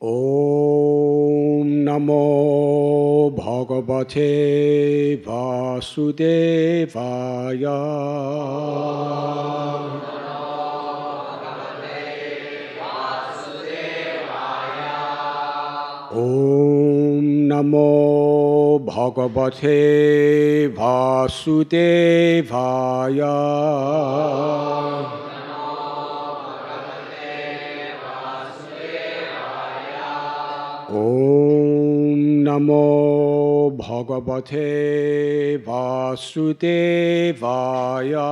Om Namo Bhagavate Vasudevaya. Om Namo Bhagavate Vasudevaya. Om Namo Bhagavate Vasudevaya.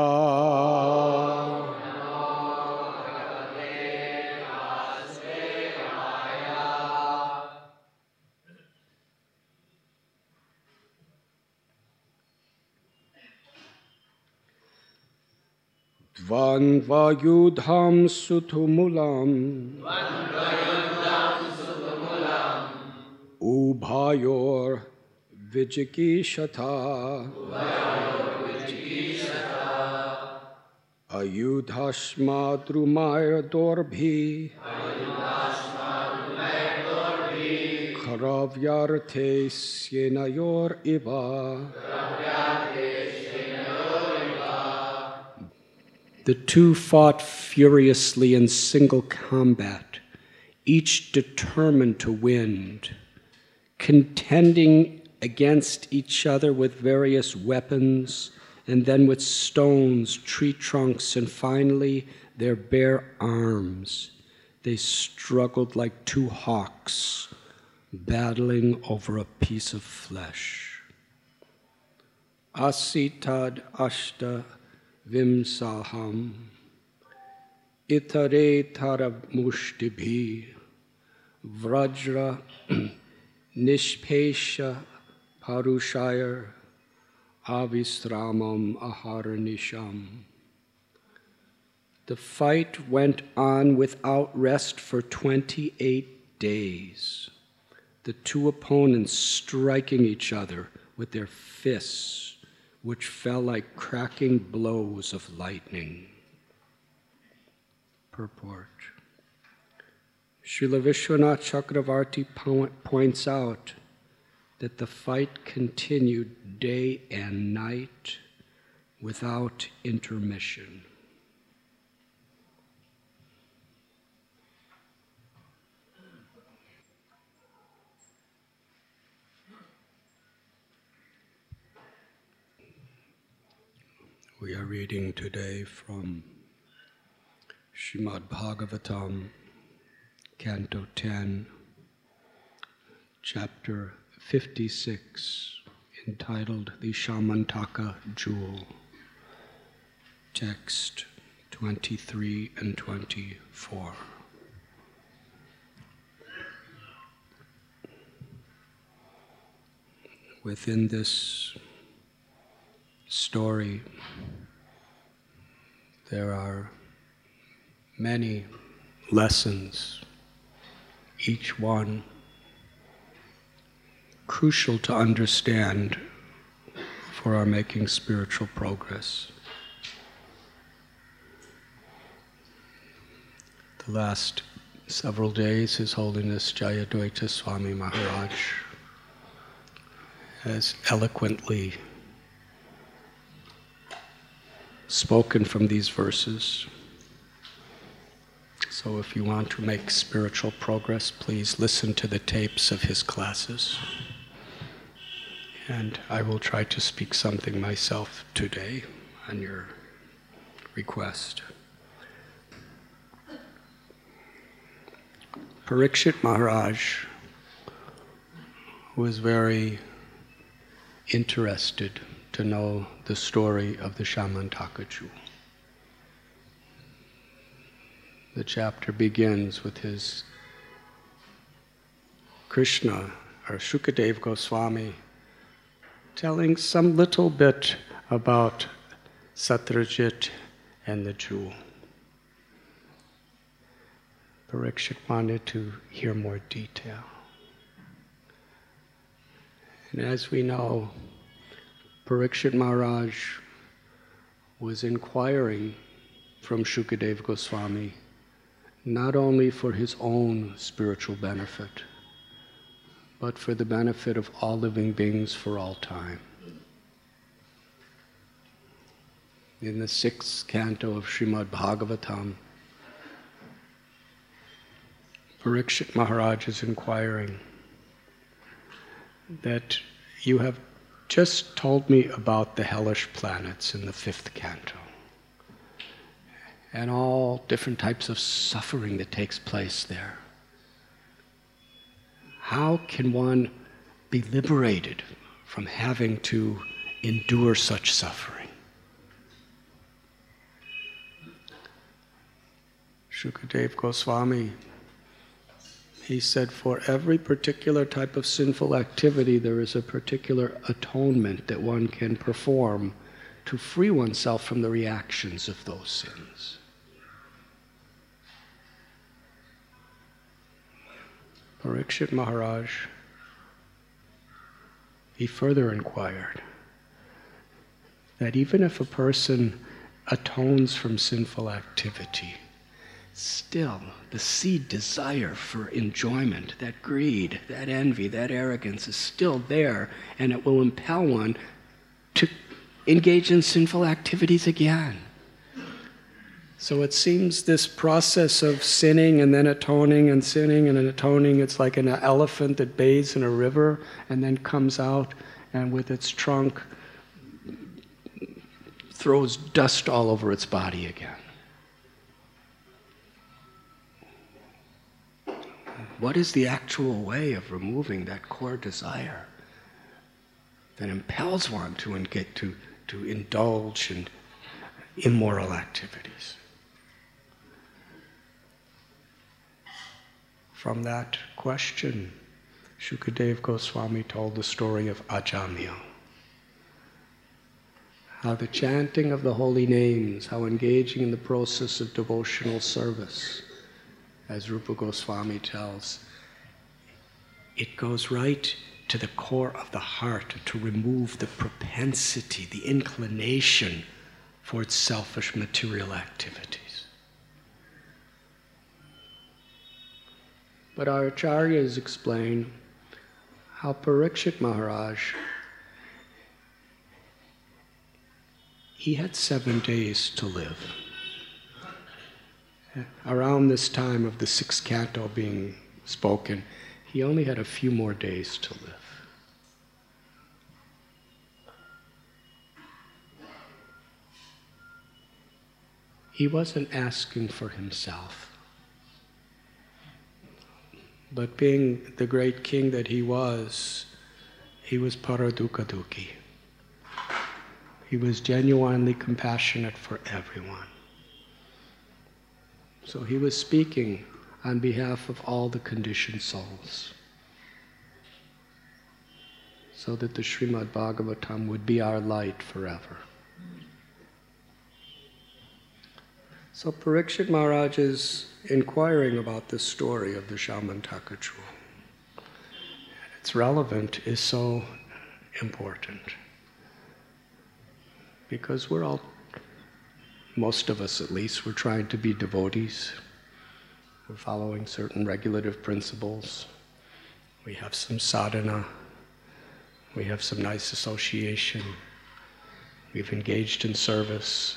Dvanvayudham sutumulam. Ubhayor Vijikishata. Ayudhashmadrumaya Dorbhi. Karavyarte Syenayor Iva. The two fought furiously in single combat, each determined to win, contending against each other with various weapons, and then with stones, tree trunks, and finally their bare arms. They struggled like two hawks, battling over a piece of flesh. Asitad ashta vimsaham itare taramushtibhi vrajra nishpesha parushayar avisramam aharanisham. The fight went on without rest for 28 days. The two opponents striking each other with their fists, which fell like cracking blows of lightning. Purport. Srila Vishwanath Chakravarti points out that the fight continued day and night without intermission. We are reading today from Srimad Bhagavatam, Canto 10, Chapter 56, entitled The Shamantaka Jewel, text 23 and 24. Within this story, there are many lessons, each one crucial to understand for our making spiritual progress. The last several days, His Holiness Jayadvaita Swami Maharaj has eloquently spoken from these verses. So if you want to make spiritual progress, please listen to the tapes of his classes. And I will try to speak something myself today on your request. Parikshit Maharaj was very interested to know the story of the Shamantaka jewel. The chapter begins with his Krishna, or Shukadeva Goswami, telling some little bit about Satyajit and the jewel. Parikshit wanted to hear more detail. And as we know, Parikshit Maharaj was inquiring from Shukadeva Goswami not only for his own spiritual benefit, but for the benefit of all living beings for all time. In the 6th canto of Srimad Bhagavatam, Parikshit Maharaj is inquiring that you have just told me about the hellish planets in the 5th canto and all different types of suffering that takes place there. How can one be liberated from having to endure such suffering? Shukadeva Goswami, he said, for every particular type of sinful activity, there is a particular atonement that one can perform to free oneself from the reactions of those sins. Parikshit Maharaj, he further inquired that even if a person atones from sinful activity, still the seed desire for enjoyment, that greed, that envy, that arrogance is still there, and it will impel one to engage in sinful activities again. So it seems this process of sinning and then atoning and sinning and atoning, it's like an elephant that bathes in a river and then comes out and with its trunk throws dust all over its body again. What is the actual way of removing that core desire that impels one to indulge in immoral activities? From that question, Shukadeva Goswami told the story of Ajamil. How the chanting of the holy names, how engaging in the process of devotional service, as Rupa Goswami tells, it goes right to the core of the heart to remove the propensity, the inclination for its selfish material activities. But our acharyas explain how Parikshit Maharaj, he had 7 days to live. Around this time of the 6th canto being spoken, he only had a few more days to live. He wasn't asking for himself. But being the great king that he was paradukadukhi. He was genuinely compassionate for everyone. So he was speaking on behalf of all the conditioned souls, so that the Srimad Bhagavatam would be our light forever. So Parikshit Maharaj is inquiring about this story of the Shamantaka jewel. Its relevance is so important because we're all, most of us at least, we're trying to be devotees. We're following certain regulative principles. We have some sadhana. We have some nice association. We've engaged in service.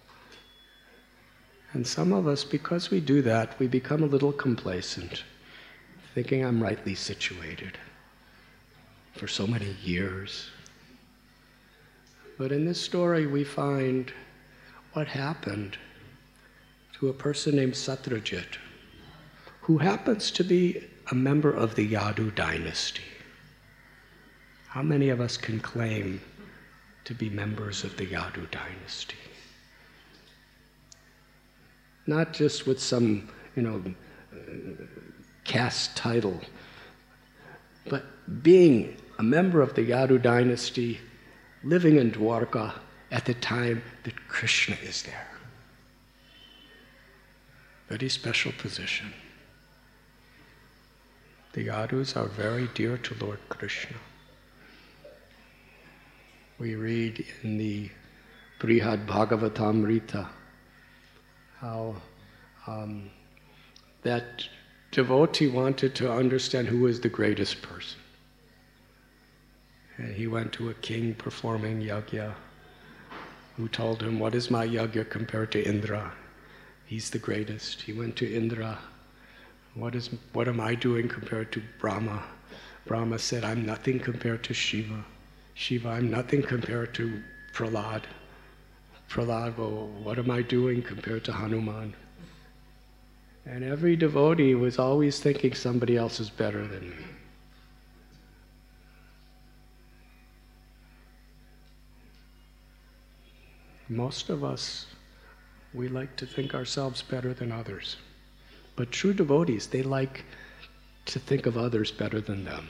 And some of us, because we do that, we become a little complacent, thinking I'm rightly situated for so many years. But in this story we find what happened to a person named Satyajit, who happens to be a member of the Yadu dynasty. How many of us can claim to be members of the Yadu dynasty? Not just with some, caste title, but being a member of the Yadu dynasty, living in Dwarka at the time that Krishna is there. Very special position. The Yadus are very dear to Lord Krishna. We read in the Brihad Bhagavatamrita how that devotee wanted to understand who was the greatest person. And he went to a king performing yajna, who told him, "What is my yajna compared to Indra? He's the greatest." He went to Indra. What am I doing compared to Brahma? Brahma said, "I'm nothing compared to Shiva." Shiva, "I'm nothing compared to Prahlad." Prahlad, "Well, what am I doing compared to Hanuman?" And every devotee was always thinking somebody else is better than me. Most of us, we like to think ourselves better than others. But true devotees, they like to think of others better than them.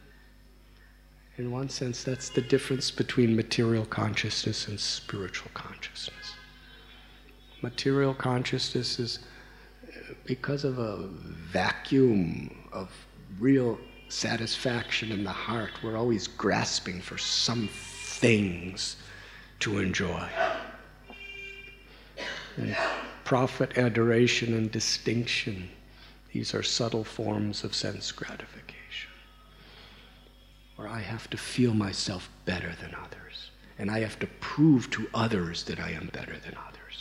In one sense, that's the difference between material consciousness and spiritual consciousness. Material consciousness is because of a vacuum of real satisfaction in the heart. We're always grasping for some things to enjoy. And profit, adoration, and distinction, these are subtle forms of sense gratification, where I have to feel myself better than others, and I have to prove to others that I am better than others.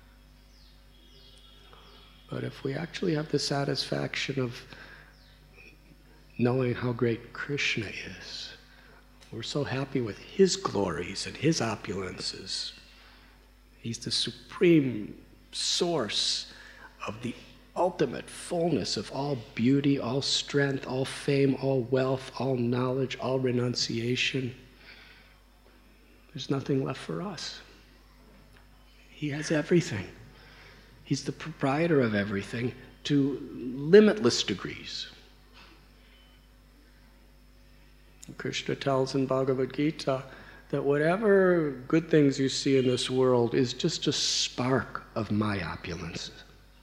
But if we actually have the satisfaction of knowing how great Krishna is, we're so happy with his glories and his opulences. He's the supreme source of the ultimate fullness of all beauty, all strength, all fame, all wealth, all knowledge, all renunciation. There's nothing left for us. He has everything. He's the proprietor of everything to limitless degrees. Krishna tells in Bhagavad Gita that whatever good things you see in this world is just a spark of my opulence.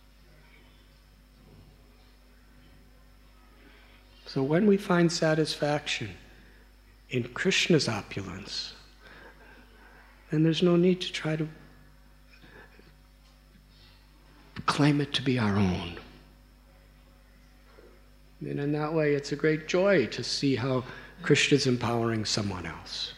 So when we find satisfaction in Krishna's opulence, then there's no need to try to claim it to be our own. And in that way, it's a great joy to see how Krishna's empowering someone else.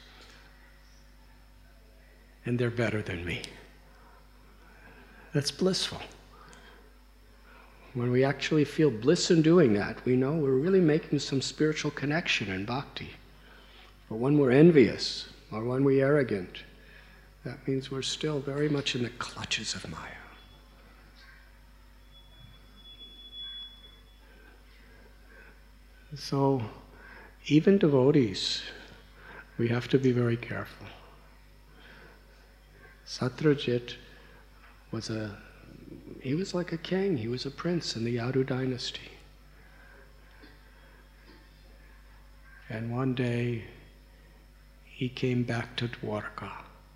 And they're better than me. That's blissful. When we actually feel bliss in doing that, we know we're really making some spiritual connection in bhakti. But when we're envious or when we're arrogant, that means we're still very much in the clutches of Maya. So, even devotees, we have to be very careful. Satyajit was like a king, he was a prince in the Yadu dynasty. And one day, he came back to Dwarka.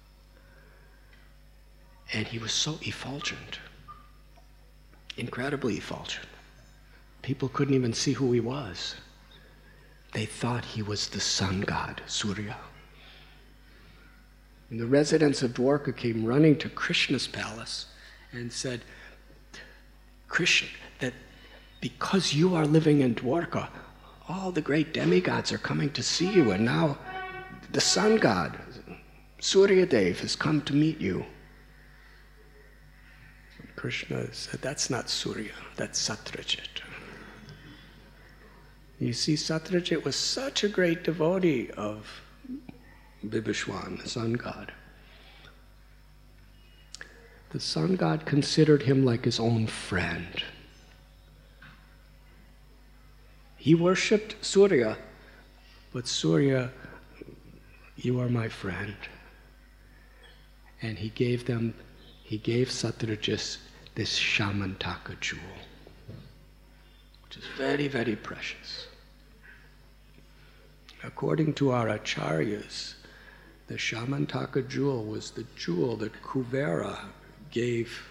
And he was so effulgent, incredibly effulgent. People couldn't even see who he was. They thought he was the sun god, Surya. And the residents of Dwarka came running to Krishna's palace and said, "Krishna, that because you are living in Dwarka, all the great demigods are coming to see you, and now the sun god, Surya Dev, has come to meet you." And Krishna said, "That's not Surya, that's Satyajit." You see, Satyajit was such a great devotee of Bibhishwan, the sun god. The sun god considered him like his own friend. He worshipped Surya, but Surya, you are my friend. And he gave Satyajit this Shamantaka jewel, which is very, very precious. According to our acharyas, the Shamantaka jewel was the jewel that Kuvera gave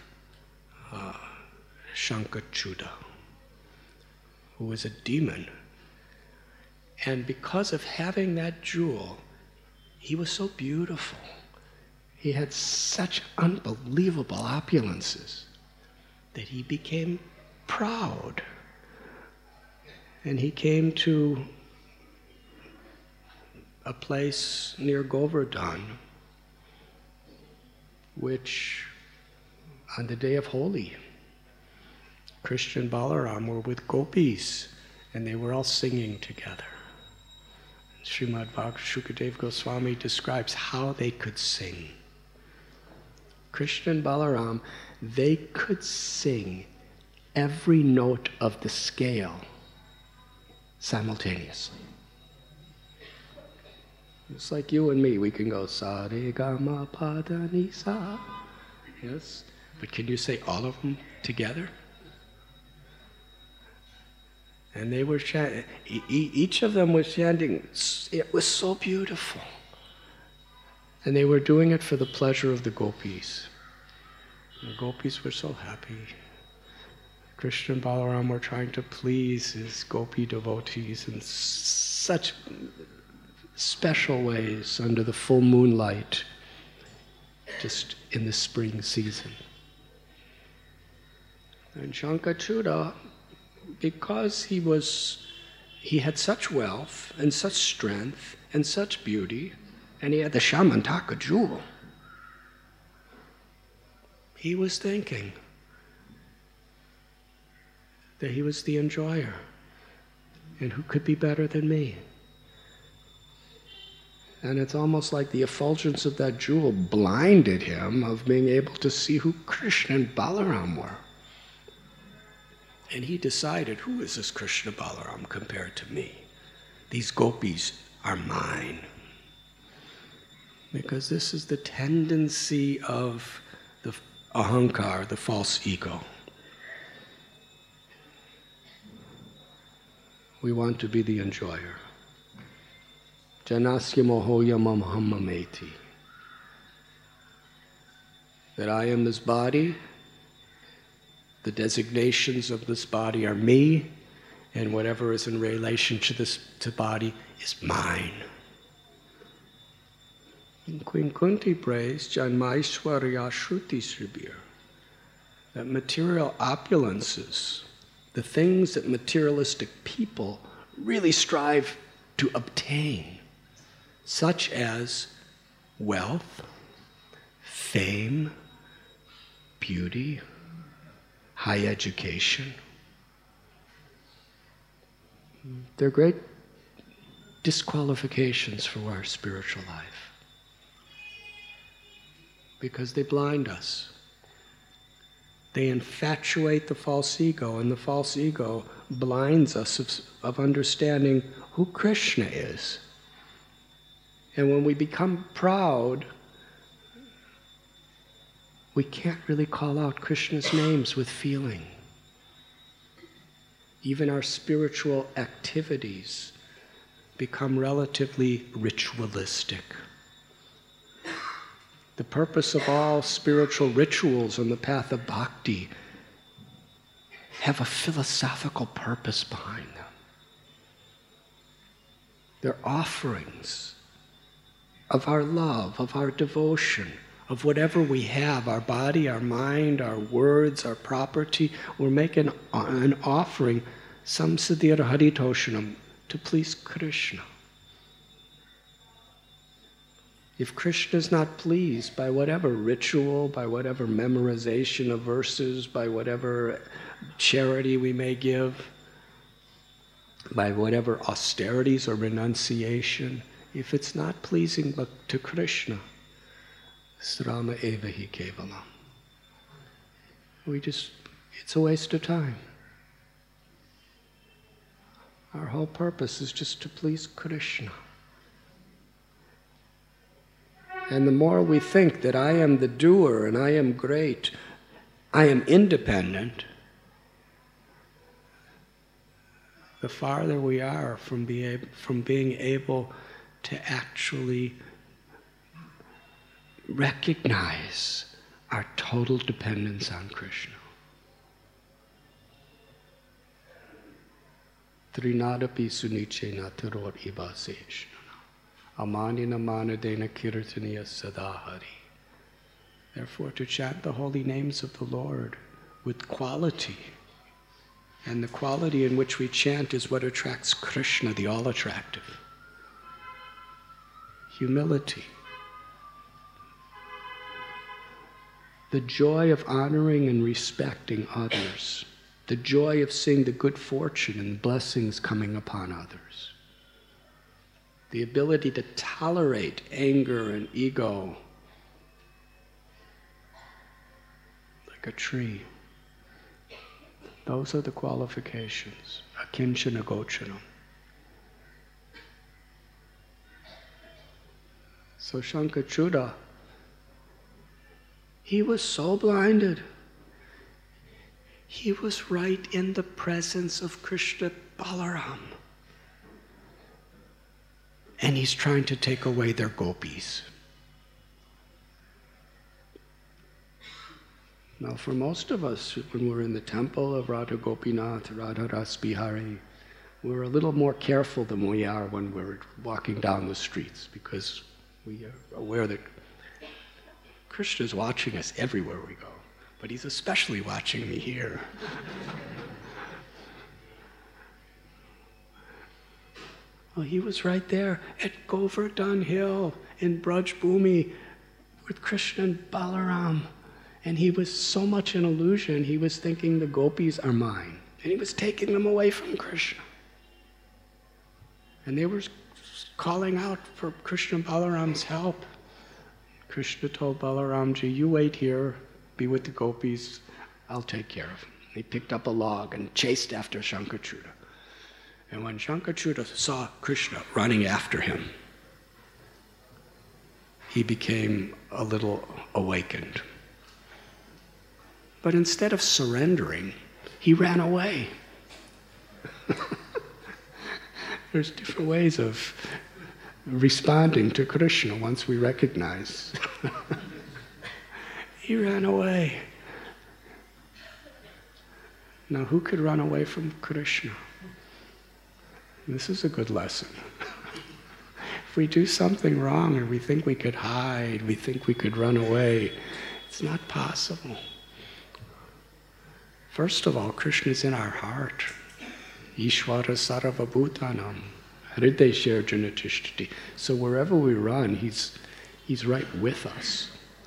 Shankachuda, who was a demon. And because of having that jewel, he was so beautiful. He had such unbelievable opulences that he became proud. And he came to a place near Govardhan, which on the day of Holi, Krishna and Balaram were with gopis, and they were all singing together. Srimad Bhagavatam Shukadev Goswami describes how they could sing. Krishna and Balaram, they could sing every note of the scale simultaneously. It's like you and me, we can go sa re ga ma pa da ni sa. Yes? But can you say all of them together? And they were chanting, each of them was chanting, it was so beautiful. And they were doing it for the pleasure of the gopis. The gopis were so happy. Krishna and Balaram were trying to please his gopi devotees in such special ways under the full moonlight, just in the spring season. And Shankachuda, because he had such wealth and such strength and such beauty, and he had the Shamantaka jewel, he was thinking that he was the enjoyer, and who could be better than me? And it's almost like the effulgence of that jewel blinded him of being able to see who Krishna and Balaram were. And he decided, who is this Krishna Balaram compared to me? These gopis are mine. Because this is the tendency of the ahankar, the false ego. We want to be the enjoyer. Janasya mohoya mamhamameti. That I am this body, the designations of this body are me, and whatever is in relation to this body is mine. And Queen Kunti prays, Janmaishwarya Shruti Sribir, that material opulences, the things that materialistic people really strive to obtain, such as wealth, fame, beauty, high education. They're great disqualifications for our spiritual life because they blind us. They infatuate the false ego, and the false ego blinds us of understanding who Krishna is. And when we become proud, we can't really call out Krishna's names with feeling. Even our spiritual activities become relatively ritualistic. The purpose of all spiritual rituals on the path of bhakti have a philosophical purpose behind them. They're offerings of our love, of our devotion, of whatever we have, our body, our mind, our words, our property. We're making an offering, samsadhir haritoshanam, to please Krishna. If Krishna is not pleased by whatever ritual, by whatever memorization of verses, by whatever charity we may give, by whatever austerities or renunciation, if it's not pleasing to Krishna, srama evahi kevalam. It's a waste of time. Our whole purpose is just to please Krishna. And the more we think that I am the doer and I am great, I am independent, the farther we are from being able to actually recognize our total dependence on Krishna. Trinadapi sunichena tiror ibaseshna. Amanina manadena kirtaniya sadahari. Therefore, to chant the holy names of the Lord with quality, And the quality in which we chant is what attracts Krishna, the all-attractive. Humility. The joy of honoring and respecting others. The joy of seeing the good fortune and blessings coming upon others. The ability to tolerate anger and ego like a tree. Those are the qualifications. Akinchana gochanam. So Shankachuta, he was so blinded. He was right in the presence of Krishna Balaram. And he's trying to take away their gopis. Now for most of us, when we're in the temple of Radha Gopinath, Radha Ras Bihari, we're a little more careful than we are when we're walking down the streets, because we are aware that Krishna's watching us everywhere we go, but he's especially watching me here. Well, he was right there at Govardhan Hill in Braj Bhumi with Krishna and Balaram. And he was so much an illusion, he was thinking the gopis are mine. And he was taking them away from Krishna. And they were calling out for Krishna and Balaram's help. Krishna told Balaramji, you wait here, be with the gopis, I'll take care of him. He picked up a log and chased after Shankachuta. And when Shankachuta saw Krishna running after him, he became a little awakened. But instead of surrendering, he ran away. There's different ways of responding to Krishna once we recognize. He ran away. Now, who could run away from Krishna? This is a good lesson. If we do something wrong and we think we could hide, we think we could run away, it's not possible. First of all, Krishna is in our heart. Ishvara sarva bhutanam, hridaya janatishthati. So wherever we run, he's right with us.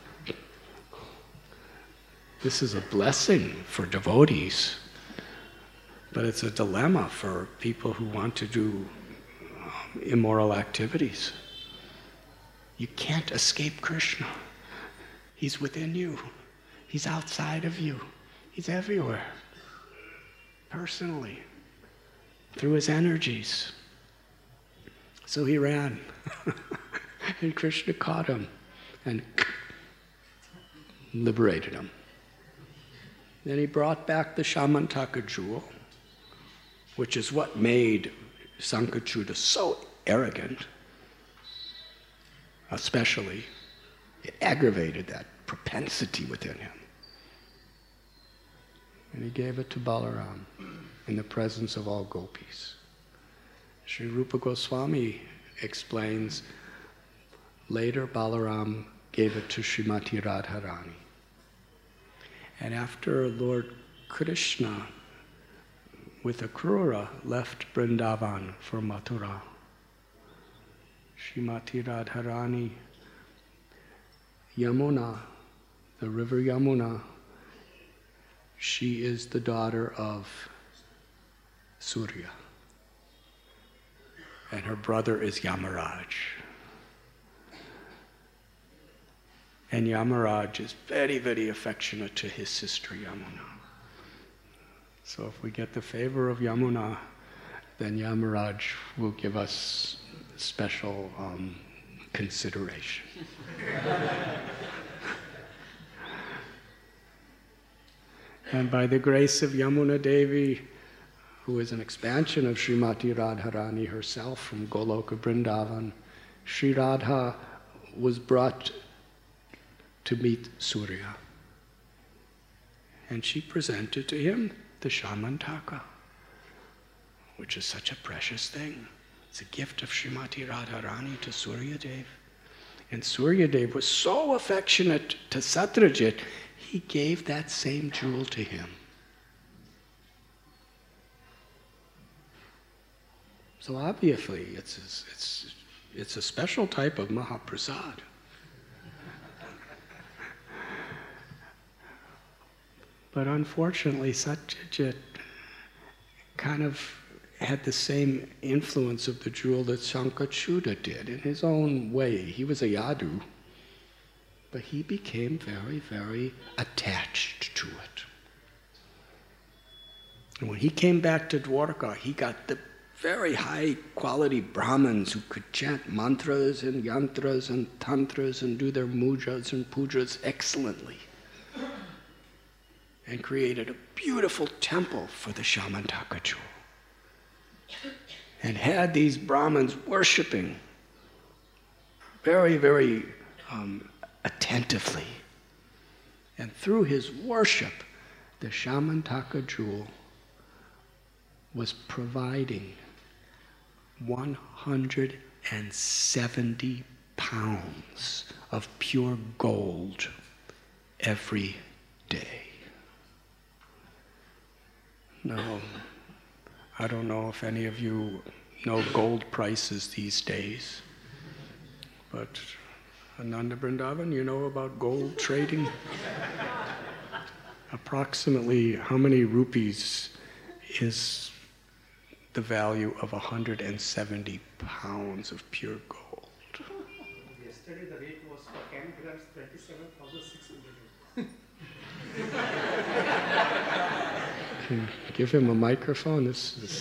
This is a blessing for devotees, but it's a dilemma for people who want to do immoral activities. You can't escape Krishna. He's within you. He's outside of you. He's everywhere, personally, through his energies. So he ran, and Krishna caught him and liberated him. Then he brought back the Shamantaka jewel, which is what made Sankachuta so arrogant, especially. It aggravated that propensity within him. And he gave it to Balaram in the presence of all gopis. Sri Rupa Goswami explains, later Balaram gave it to Srimati Radharani. And after Lord Krishna with Akrura left Vrindavan for Mathura, Srimati Radharani, Yamuna, the river Yamuna, she is the daughter of Surya. And her brother is Yamaraj. And Yamaraj is very, very affectionate to his sister Yamuna. So if we get the favor of Yamuna, then Yamaraj will give us special consideration. And by the grace of Yamuna Devi, who is an expansion of Srimati Radharani herself from Goloka Vrindavan, Sri Radha was brought to meet Surya. And she presented to him the Shamantaka, which is such a precious thing. It's a gift of Srimati Radharani to Surya Dev. And Surya Dev was so affectionate to Satyajit, he gave that same jewel to him. So obviously, it's a special type of Mahaprasad. But unfortunately, Satyajit kind of had the same influence of the jewel that Shankachuta did in his own way. He was a Yadu, but he became very, very attached to it. And when he came back to Dwarka, he got the very high quality Brahmins who could chant mantras and yantras and tantras and do their mujas and pujas excellently, and created a beautiful temple for the Shamantaka jewel, and had these Brahmins worshipping very, very attentively. And through his worship, the Shamantaka jewel was providing 170 pounds of pure gold every day. Now, I don't know if any of you know gold prices these days, but Ananda Vrindavan, you know about gold trading? Approximately how many rupees is the value of 170 pounds of pure gold? Yesterday the rate was for 10 grams, 27,600. Can you give him a microphone? This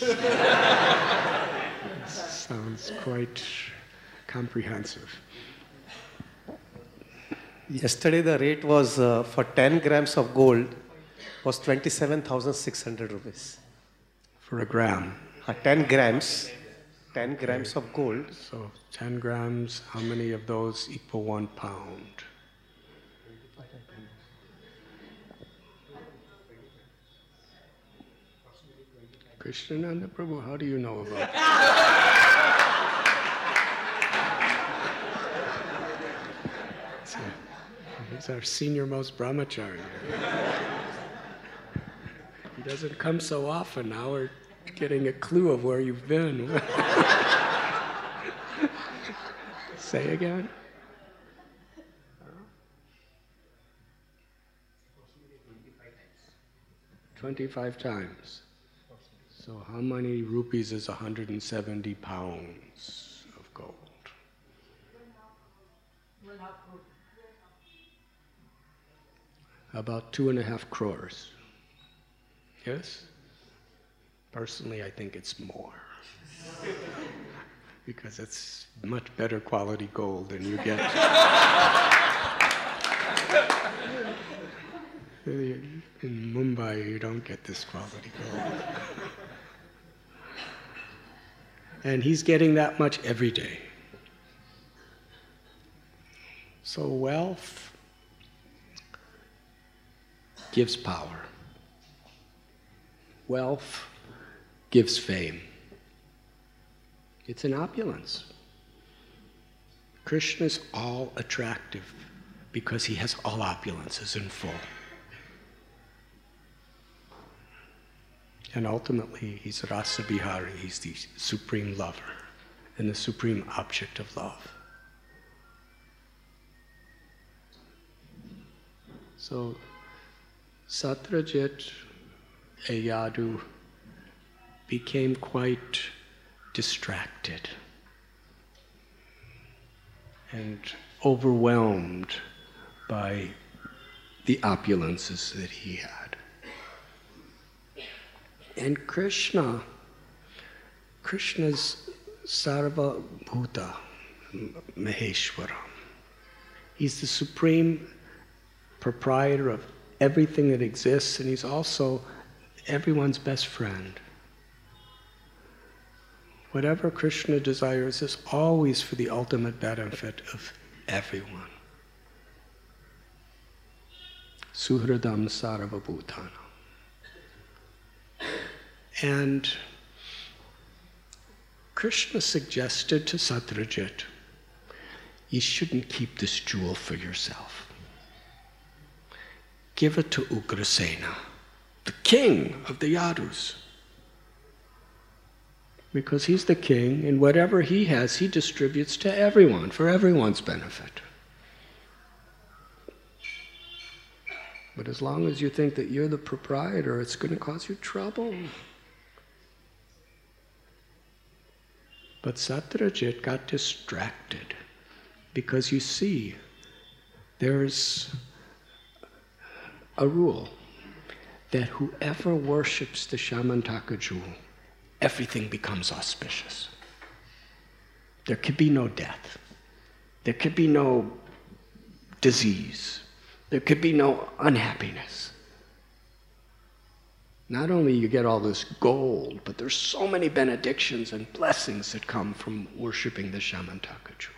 sounds quite comprehensive. Yesterday the rate was for 10 grams of gold was 27,600 rupees. For a gram? 10 grams of gold. So 10 grams, how many of those equal 1 pound? Krishnananda Prabhu, how do you know about that? He's our senior most brahmachari. He doesn't come so often. Now we're getting a clue of where you've been. Say again? 25 times. So how many rupees is 170 pounds of gold? About 2.5 crores. Yes? Personally, I think it's more. Because it's much better quality gold than you get. In Mumbai, you don't get this quality gold. And he's getting that much every day. So wealth gives power. Wealth gives fame. It's an opulence. Krishna is all attractive because he has all opulences in full. And ultimately, he's Rasa Vihari, he's the supreme lover and the supreme object of love. So, Satyajit, a Yadu, became quite distracted and overwhelmed by the opulences that he had. And Krishna's Sarva Bhuta Maheshwaram. He's the supreme proprietor of everything that exists, and he's also everyone's best friend. Whatever Krishna desires is always for the ultimate benefit of everyone. Suhradam Sarva Bhutana. And Krishna suggested to Satyajit, you shouldn't keep this jewel for yourself. Give it to Ugrasena, the king of the Yadus. Because he's the king, and whatever he has, he distributes to everyone, for everyone's benefit. But as long as you think that you're the proprietor, it's going to cause you trouble. But Satyajit got distracted because you see, there's a rule that whoever worships the Shamantaka jewel, everything becomes auspicious. There could be no death. There could be no disease. There could be no unhappiness. Not only you get all this gold, but there's so many benedictions and blessings that come from worshiping the Shamantaka jewel.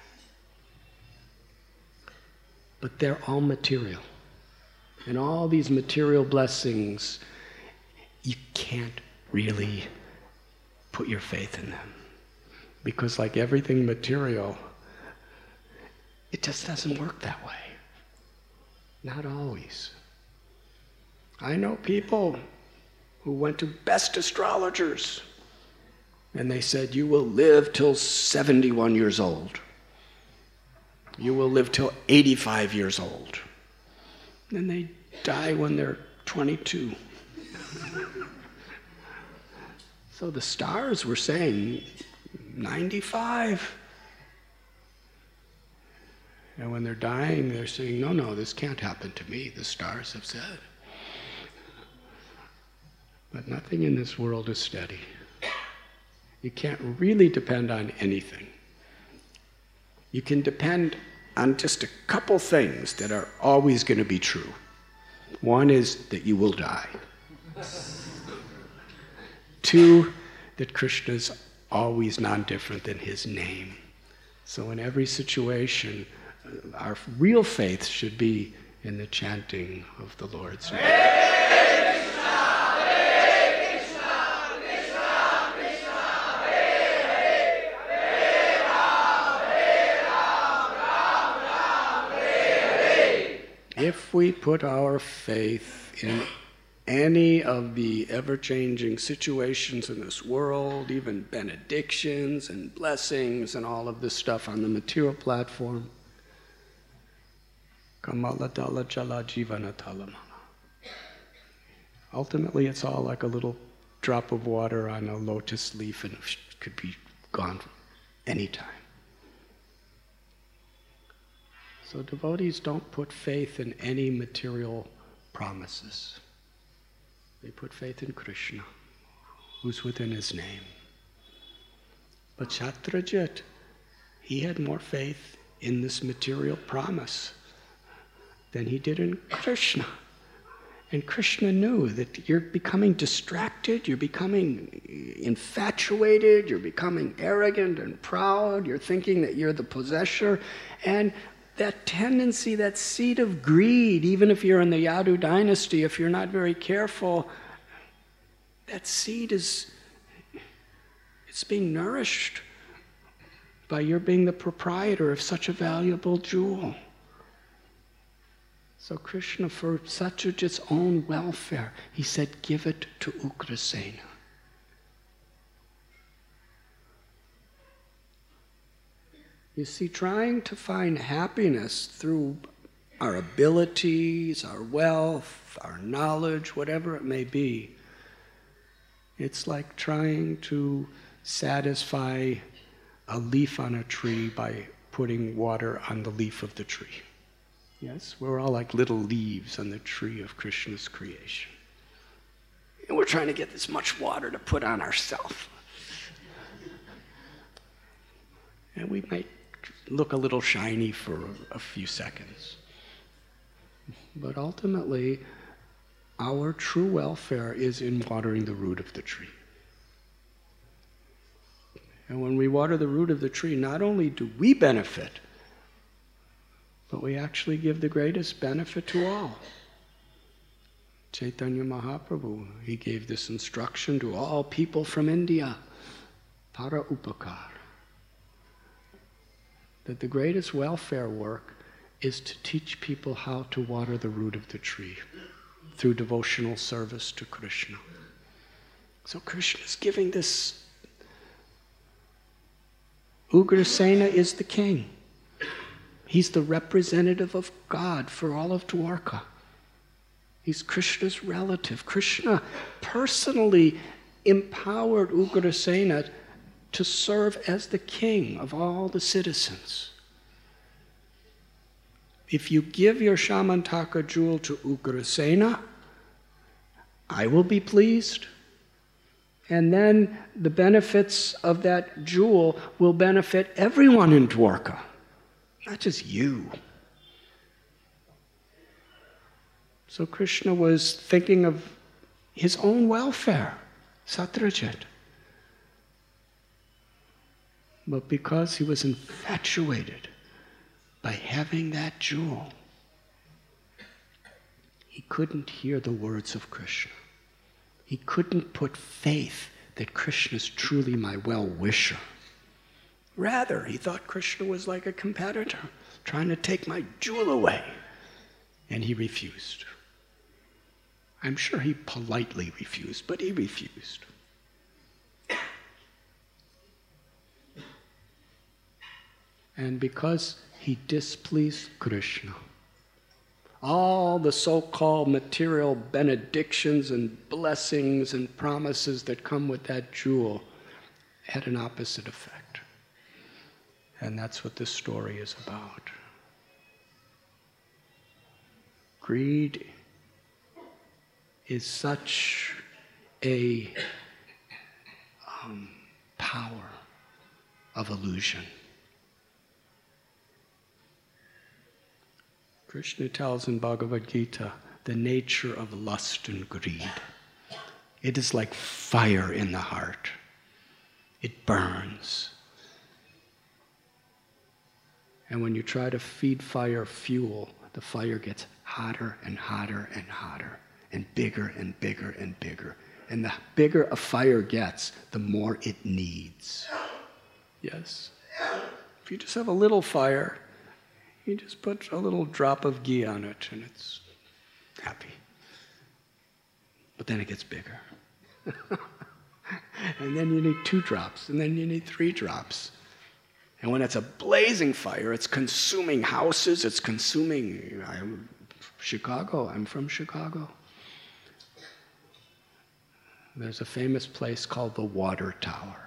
But they're all material. And all these material blessings, you can't really put your faith in them. Because like everything material, it just doesn't work that way. Not always. I know people who went to best astrologers and they said, you will live till 71 years old. You will live till 85 years old. And they die when they're 22. So the stars were saying 95. And when they're dying, they're saying, no, this can't happen to me, the stars have said. But nothing in this world is steady. You can't really depend on anything. You can depend on just a couple things that are always going to be true. One is that you will die. 2, that Krishna is always non-different than his name. So in every situation, our real faith should be in the chanting of the Lord's name. If we put our faith in any of the ever-changing situations in this world, even benedictions and blessings and all of this stuff on the material platform, Kamaladala Jala Jivana Talamana. Ultimately, it's all like a little drop of water on a lotus leaf and it could be gone anytime. So devotees don't put faith in any material promises. They put faith in Krishna, who's within his name. But Satyajit, he had more faith in this material promise than he did in Krishna. And Krishna knew that you're becoming distracted, you're becoming infatuated, you're becoming arrogant and proud, you're thinking that you're the possessor, and that tendency, that seed of greed, even if you're in the Yadu dynasty, if you're not very careful, that seed it's being nourished by your being the proprietor of such a valuable jewel. So Krishna, for Satyajit's own welfare, he said, give it to Ugrasena. You see, trying to find happiness through our abilities, our wealth, our knowledge, whatever it may be, it's like trying to satisfy a leaf on a tree by putting water on the leaf of the tree. Yes, we're all like little leaves on the tree of Krishna's creation. And we're trying to get this much water to put on ourselves. And we might look a little shiny for a few seconds. But ultimately, our true welfare is in watering the root of the tree. And when we water the root of the tree, not only do we benefit, but we actually give the greatest benefit to all. Chaitanya Mahaprabhu, he gave this instruction to all people from India, para upakar, that the greatest welfare work is to teach people how to water the root of the tree through devotional service to Krishna. So Krishna is giving this Ugrasena is the king. He's the representative of God for all of Dwarka. He's Krishna's relative. Krishna personally empowered Ugrasena to serve as the king of all the citizens. If you give your Shamantaka jewel to Ugrasena, I will be pleased. And then the benefits of that jewel will benefit everyone in Dwarka, not just you. So Krishna was thinking of his own welfare, Satyajit. But because he was infatuated by having that jewel, he couldn't hear the words of Krishna. He couldn't put faith that Krishna is truly my well-wisher. Rather, he thought Krishna was like a competitor, trying to take my jewel away. And he refused. I'm sure he politely refused, but he refused. And because he displeased Krishna, all the so-called material benedictions and blessings and promises that come with that jewel had an opposite effect. And that's what this story is about. Greed is such a power of illusion. Krishna tells in Bhagavad Gita the nature of lust and greed. It is like fire in the heart. It burns. And when you try to feed fire fuel, the fire gets hotter and hotter and hotter, and bigger and bigger and bigger. And the bigger a fire gets, the more it needs. Yes? If you just have a little fire, you just put a little drop of ghee on it and it's happy. But then it gets bigger. And then you need 2 drops, and then you need 3 drops. And when it's a blazing fire, it's consuming houses, it's consuming... I'm from Chicago. There's a famous place called the Water Tower.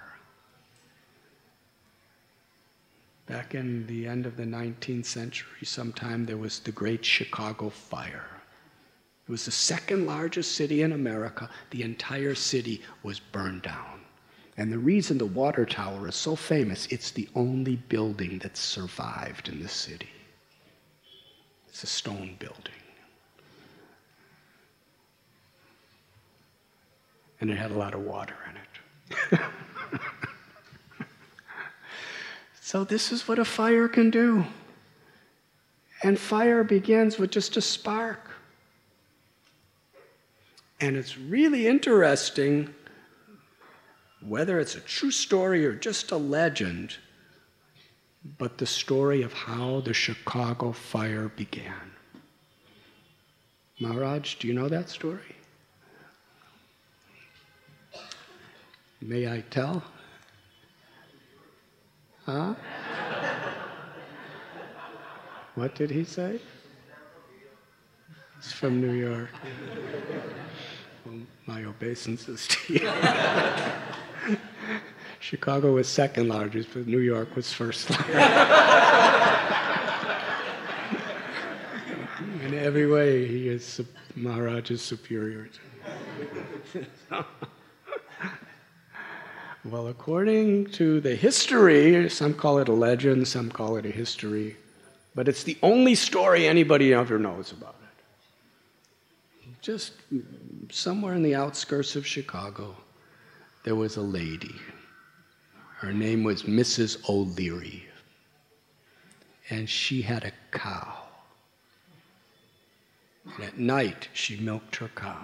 Back in the end of the 19th century, sometime there was the Great Chicago Fire. It was the second largest city in America. The entire city was burned down. And the reason the Water Tower is so famous, it's the only building that survived in the city. It's a stone building. And it had a lot of water in it. So this is what a fire can do. And fire begins with just a spark. And it's really interesting, whether it's a true story or just a legend, but the story of how the Chicago fire began. Maharaj, do you know that story? May I tell? Huh? What did he say? He's from New York. Well, my obeisances to you. Chicago was second largest, but New York was first largest. In every way, Maharaj is superior to me. Well, according to the history, some call it a legend, some call it a history, but it's the only story anybody ever knows about it. Just somewhere in the outskirts of Chicago, there was a lady. Her name was Mrs. O'Leary, and she had a cow. And at night, she milked her cow,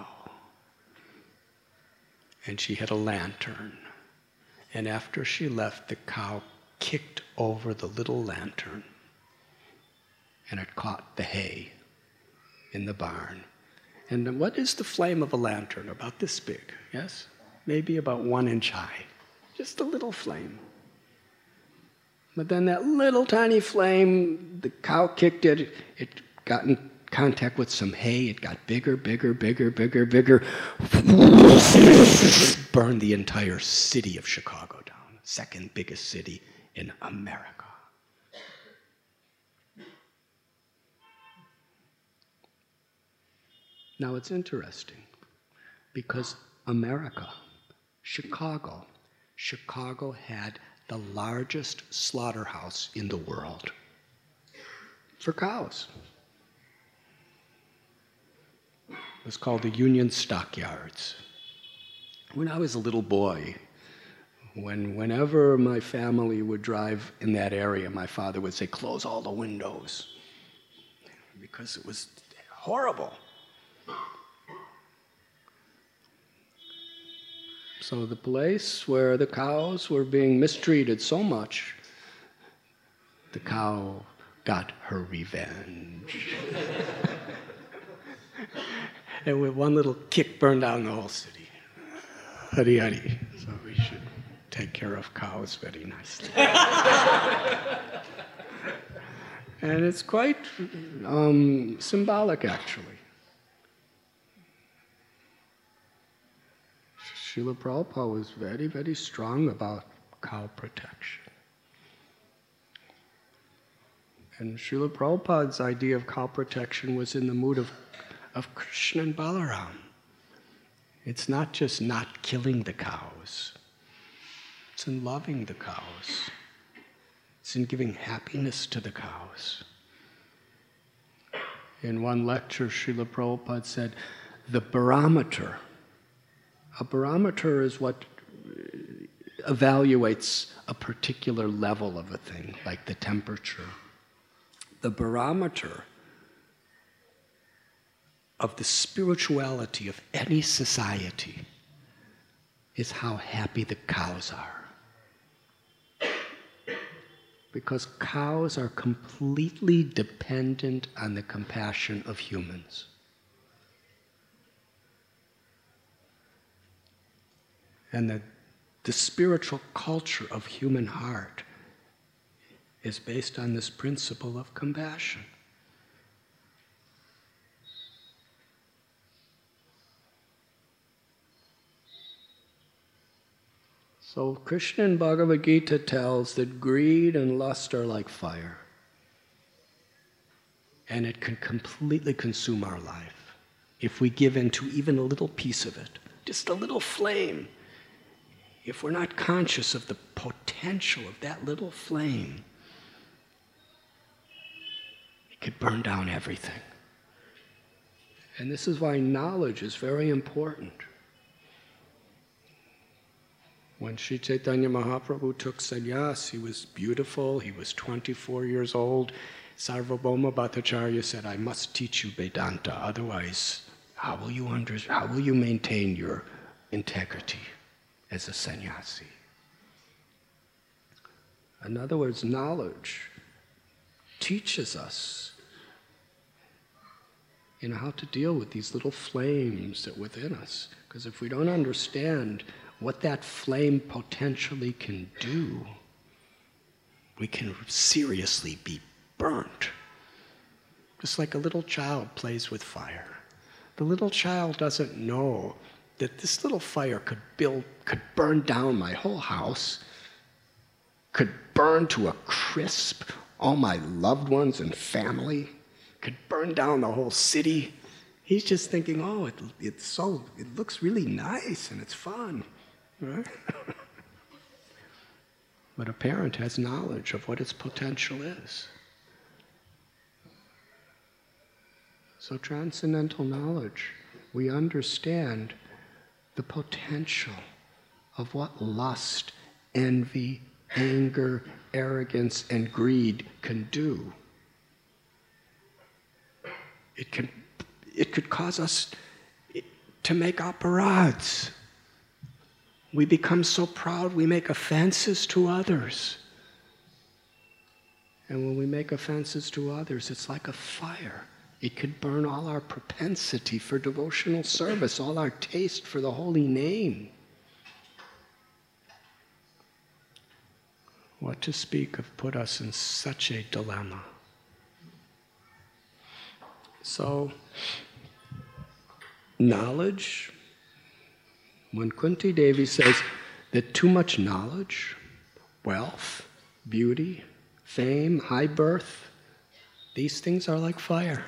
and she had a lantern. And after she left, the cow kicked over the little lantern, and it caught the hay in the barn. And what is the flame of a lantern? About this big, yes? Maybe about 1 inch high. Just a little flame. But then that little tiny flame, the cow kicked it, it got in contact with some hay, it got bigger, bigger, bigger, bigger, bigger, burned the entire city of Chicago down, second biggest city in America. Now it's interesting, because America, Chicago had the largest slaughterhouse in the world for cows. It was called the Union Stockyards. When I was a little boy, whenever my family would drive in that area, my father would say, "Close all the windows," because it was horrible. So the place where the cows were being mistreated so much, the cow got her revenge. And with one little kick, burned down the whole city. Huddy huddy. So we should take care of cows very nicely. And it's quite symbolic, actually. Srila Prabhupada was very, very strong about cow protection. And Srila Prabhupada's idea of cow protection was in the mood of Krishna and Balaram. It's not just not killing the cows. It's in loving the cows. It's in giving happiness to the cows. In one lecture, Srila Prabhupada said, the barometer. A barometer is what evaluates a particular level of a thing, like the temperature. The barometer of the spirituality of any society is how happy the cows are. Because cows are completely dependent on the compassion of humans. And the spiritual culture of human heart is based on this principle of compassion. So Krishna in Bhagavad Gita tells that greed and lust are like fire. And it can completely consume our life if we give in to even a little piece of it, just a little flame. If we're not conscious of the potential of that little flame, it could burn down everything. And this is why knowledge is very important. When Sri Chaitanya Mahaprabhu took sannyas, he was beautiful, he was 24 years old. Sarvabhauma Bhattacharya said, I must teach you Vedanta, otherwise how will you maintain your integrity as a sannyasi? In other words, knowledge teaches us how to deal with these little flames that are within us. Because if we don't understand what that flame potentially can do, we can seriously be burnt. Just like a little child plays with fire. The little child doesn't know that this little fire could burn down my whole house, could burn to a crisp all my loved ones and family, could burn down the whole city. He's just thinking, oh, it looks really nice and it's fun, right? But a parent has knowledge of what its potential is. So transcendental knowledge, we understand the potential of what lust, envy, anger, arrogance, and greed can do. It could cause us to make aparadhs. We become so proud we make offenses to others. And when we make offenses to others, it's like a fire. It could burn all our propensity for devotional service, all our taste for the holy name. what to speak of put us in such a dilemma. So, knowledge, when Kunti Devi says that too much knowledge, wealth, beauty, fame, high birth, these things are like fire.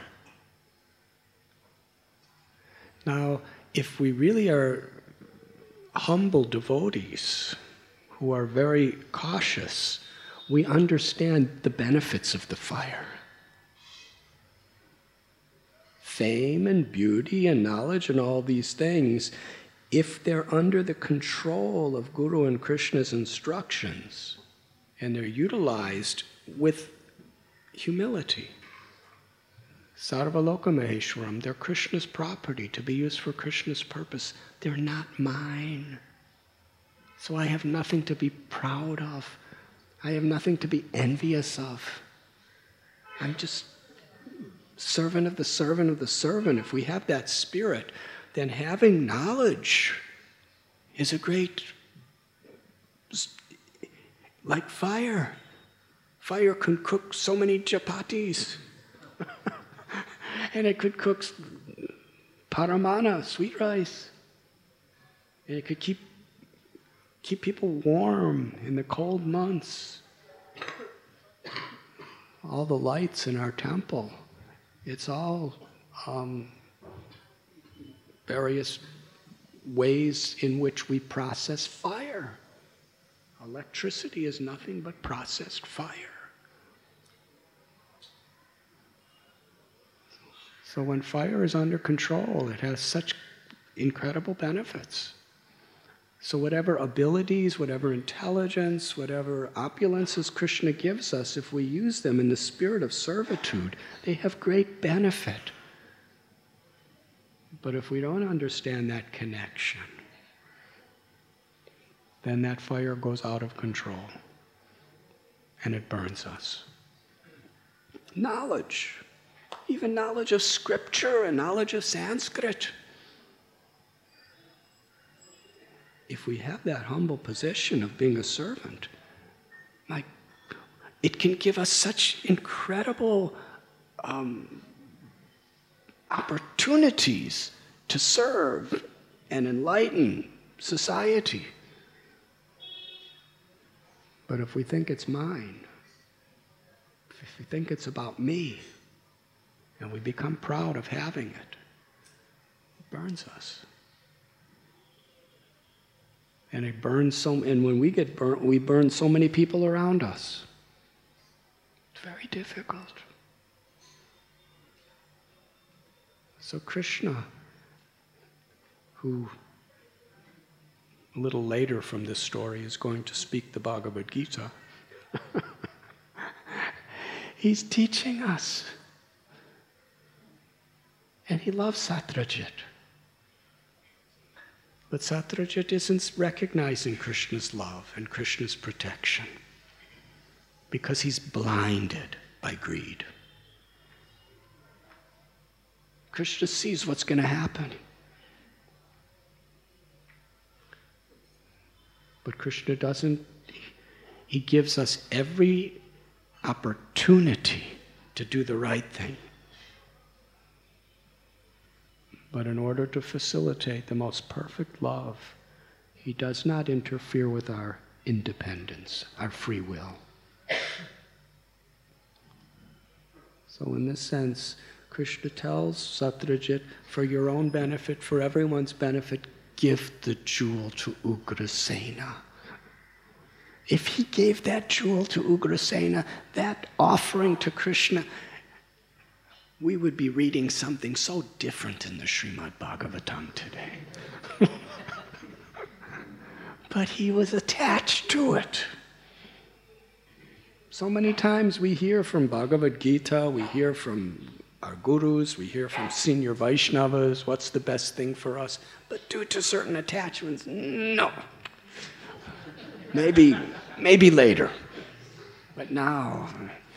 Now, if we really are humble devotees who are very cautious, we understand the benefits of the fire. Fame and beauty and knowledge and all these things, if they're under the control of Guru and Krishna's instructions, and they're utilized with humility, Sarvaloka Maheshwaram, they're Krishna's property to be used for Krishna's purpose. They're not mine. So I have nothing to be proud of. I have nothing to be envious of. I'm just servant of the servant of the servant. If we have that spirit, then having knowledge is a great, like fire. Fire can cook so many chapatis. And it could cook paramana, sweet rice. And it could keep people warm in the cold months. All the lights in our temple, it's all various ways in which we process fire. Electricity is nothing but processed fire. So when fire is under control, it has such incredible benefits. So whatever abilities, whatever intelligence, whatever opulences Krishna gives us, if we use them in the spirit of servitude, they have great benefit. But if we don't understand that connection, then that fire goes out of control and it burns us. Knowledge. Even knowledge of scripture and knowledge of Sanskrit. If we have that humble position of being a servant, it can give us such incredible opportunities to serve and enlighten society. But if we think it's mine, if we think it's about me, and we become proud of having it, it burns us. And it burns and when we get burnt, we burn so many people around us. It's very difficult. So Krishna, who a little later from this story is going to speak the Bhagavad Gita, he's teaching us. And he loves Satyajit. But Satyajit isn't recognizing Krishna's love and Krishna's protection because he's blinded by greed. Krishna sees what's going to happen. But Krishna doesn't. He gives us every opportunity to do the right thing. But in order to facilitate the most perfect love, he does not interfere with our independence, our free will. So in this sense, Krishna tells Satyajit, for your own benefit, for everyone's benefit, give the jewel to Ugrasena. If he gave that jewel to Ugrasena, that offering to Krishna, we would be reading something so different in the Srimad Bhagavatam today. But he was attached to it. So many times we hear from Bhagavad Gita, we hear from our gurus, we hear from senior Vaishnavas, what's the best thing for us? But due to certain attachments, no. Maybe later. But now.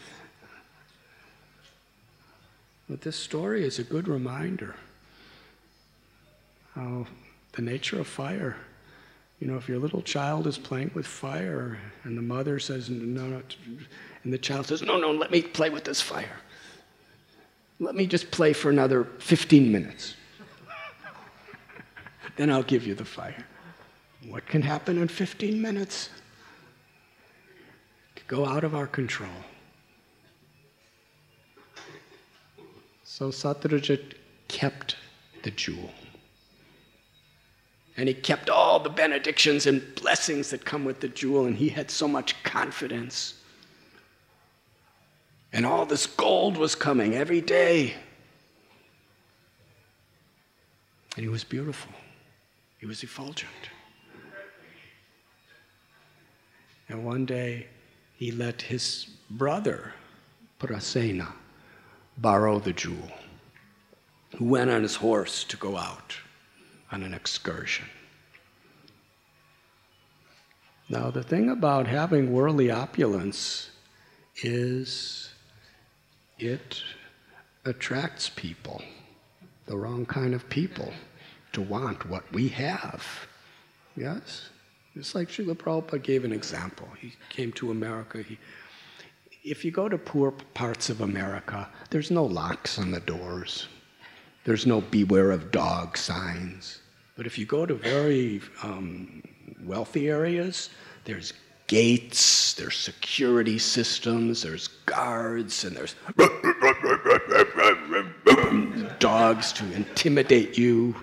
But this story is a good reminder how the nature of fire If your little child is playing with fire and the mother says, no, and the child says, no, let me play with this fire. Let me just play for another 15 minutes. Then I'll give you the fire. What can happen in 15 minutes? It could go out of our control. So Satyajit kept the jewel. And he kept all the benedictions and blessings that come with the jewel, and he had so much confidence. And all this gold was coming every day. And he was beautiful. He was effulgent. And one day, he let his brother, Prasena, borrow the jewel, who went on his horse to go out on an excursion. Now, the thing about having worldly opulence is it attracts people, the wrong kind of people, to want what we have. Yes? Just like Srila Prabhupada gave an example. He came to America. If you go to poor parts of America, there's no locks on the doors. There's no beware of dog signs. But if you go to very wealthy areas, there's gates, there's security systems, there's guards, and there's dogs to intimidate you.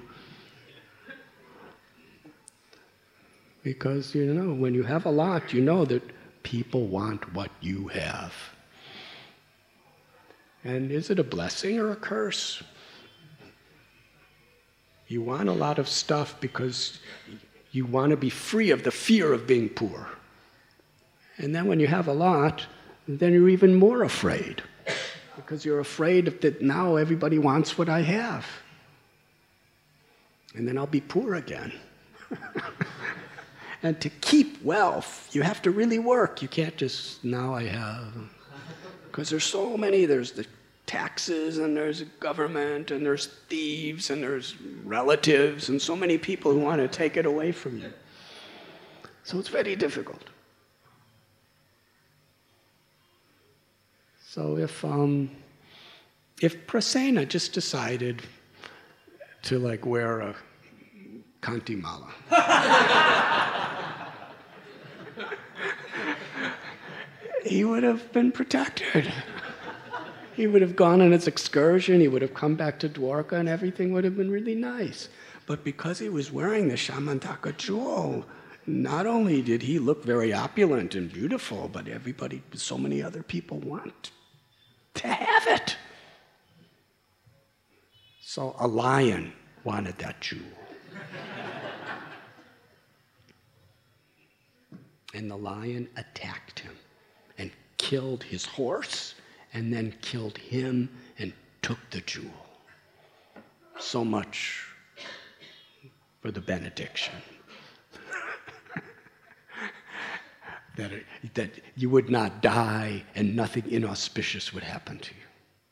Because, when you have a lot, you know that people want what you have. And is it a blessing or a curse? You want a lot of stuff because you want to be free of the fear of being poor. And then when you have a lot, then you're even more afraid. Because you're afraid that now everybody wants what I have. And then I'll be poor again. And to keep wealth, you have to really work. You can't just, now I have. Because there's so many, there's the taxes, and there's government, and there's thieves, and there's relatives, and so many people who want to take it away from you. So it's very difficult. So if Prasena just decided to wear a Kanti mala, he would have been protected. He would have gone on his excursion, he would have come back to Dwarka, and everything would have been really nice. But because he was wearing the Shamantaka jewel, not only did he look very opulent and beautiful, but so many other people want to have it. So a lion wanted that jewel. And the lion attacked him and killed his horse, and then killed him and took the jewel. So much for the benediction. that you would not die and nothing inauspicious would happen to you.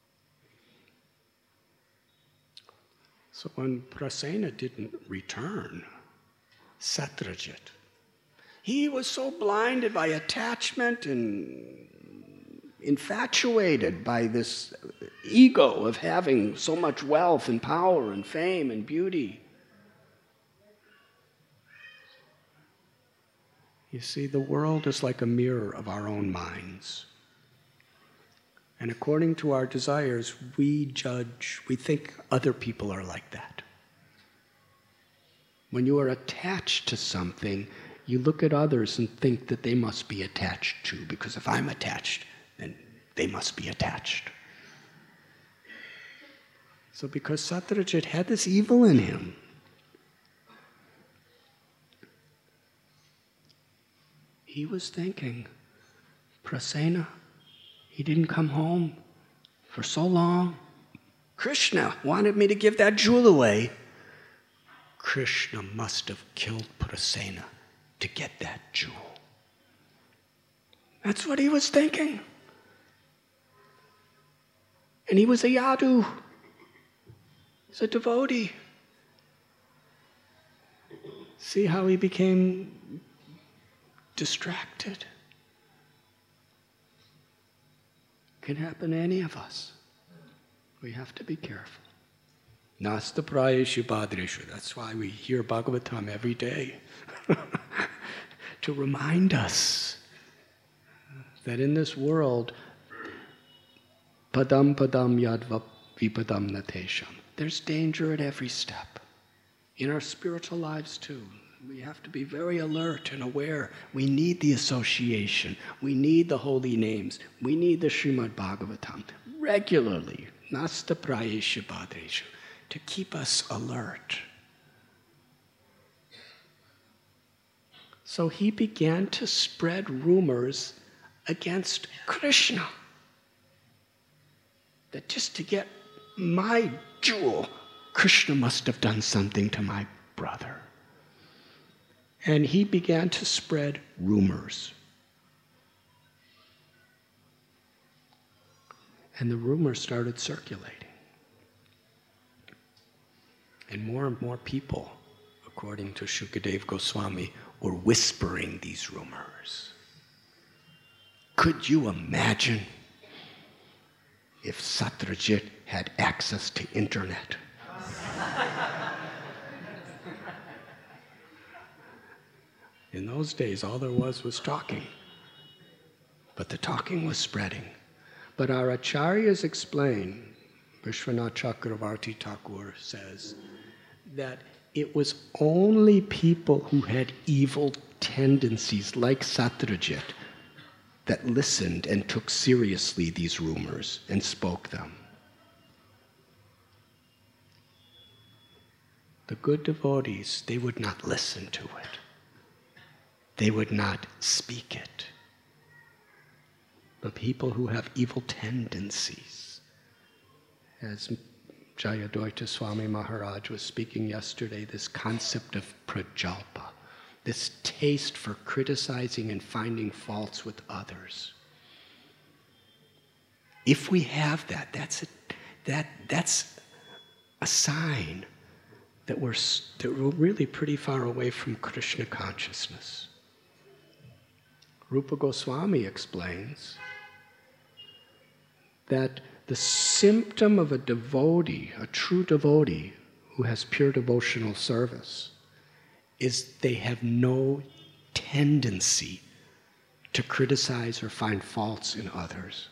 So when Prasena didn't return, Satyajit, he was so blinded by attachment and infatuated by this ego of having so much wealth and power and fame and beauty. You see, the world is like a mirror of our own minds. And according to our desires, we judge, we think other people are like that. When you are attached to something, you look at others and think that they must be attached too, because if I'm attached, then they must be attached. So because Satyajit had this evil in him, he was thinking, Prasena, he didn't come home for so long. Krishna wanted me to give that jewel away. Krishna must have killed Prasena to get that jewel. That's what he was thinking. And he was a yadu. He's a devotee. See how he became distracted? Can happen to any of us. We have to be careful. Nasta prayeshu bhadreshu. That's why we hear Bhagavatam every day. To remind us that in this world, padam padam yadva vipadam natesham. There's danger at every step. In our spiritual lives too. We have to be very alert and aware. We need the association. We need the holy names. We need the Srimad Bhagavatam regularly. Nasta prayeshu bhadreshu. To keep us alert. So he began to spread rumors against Krishna. That just to get my jewel, Krishna must have done something to my brother. And he began to spread rumors. And the rumors started circulating. And more people, according to Shukadev Goswami, were whispering these rumors. Could you imagine if Satyajit had access to internet? In those days, all there was talking. But the talking was spreading. But our acharyas explain, Vishwanath Chakravarti Thakur says, that it was only people who had evil tendencies like Satyajit that listened and took seriously these rumors and spoke them. The good devotees, they would not listen to it. They would not speak it. But people who have evil tendencies, as Jayadvaita Swami Maharaj was speaking yesterday, this concept of prajalpa, this taste for criticizing and finding faults with others. If we have that, that's a sign that we're really pretty far away from Krishna consciousness. Rupa Goswami explains that the symptom of a devotee, a true devotee who has pure devotional service, is they have no tendency to criticize or find faults in others.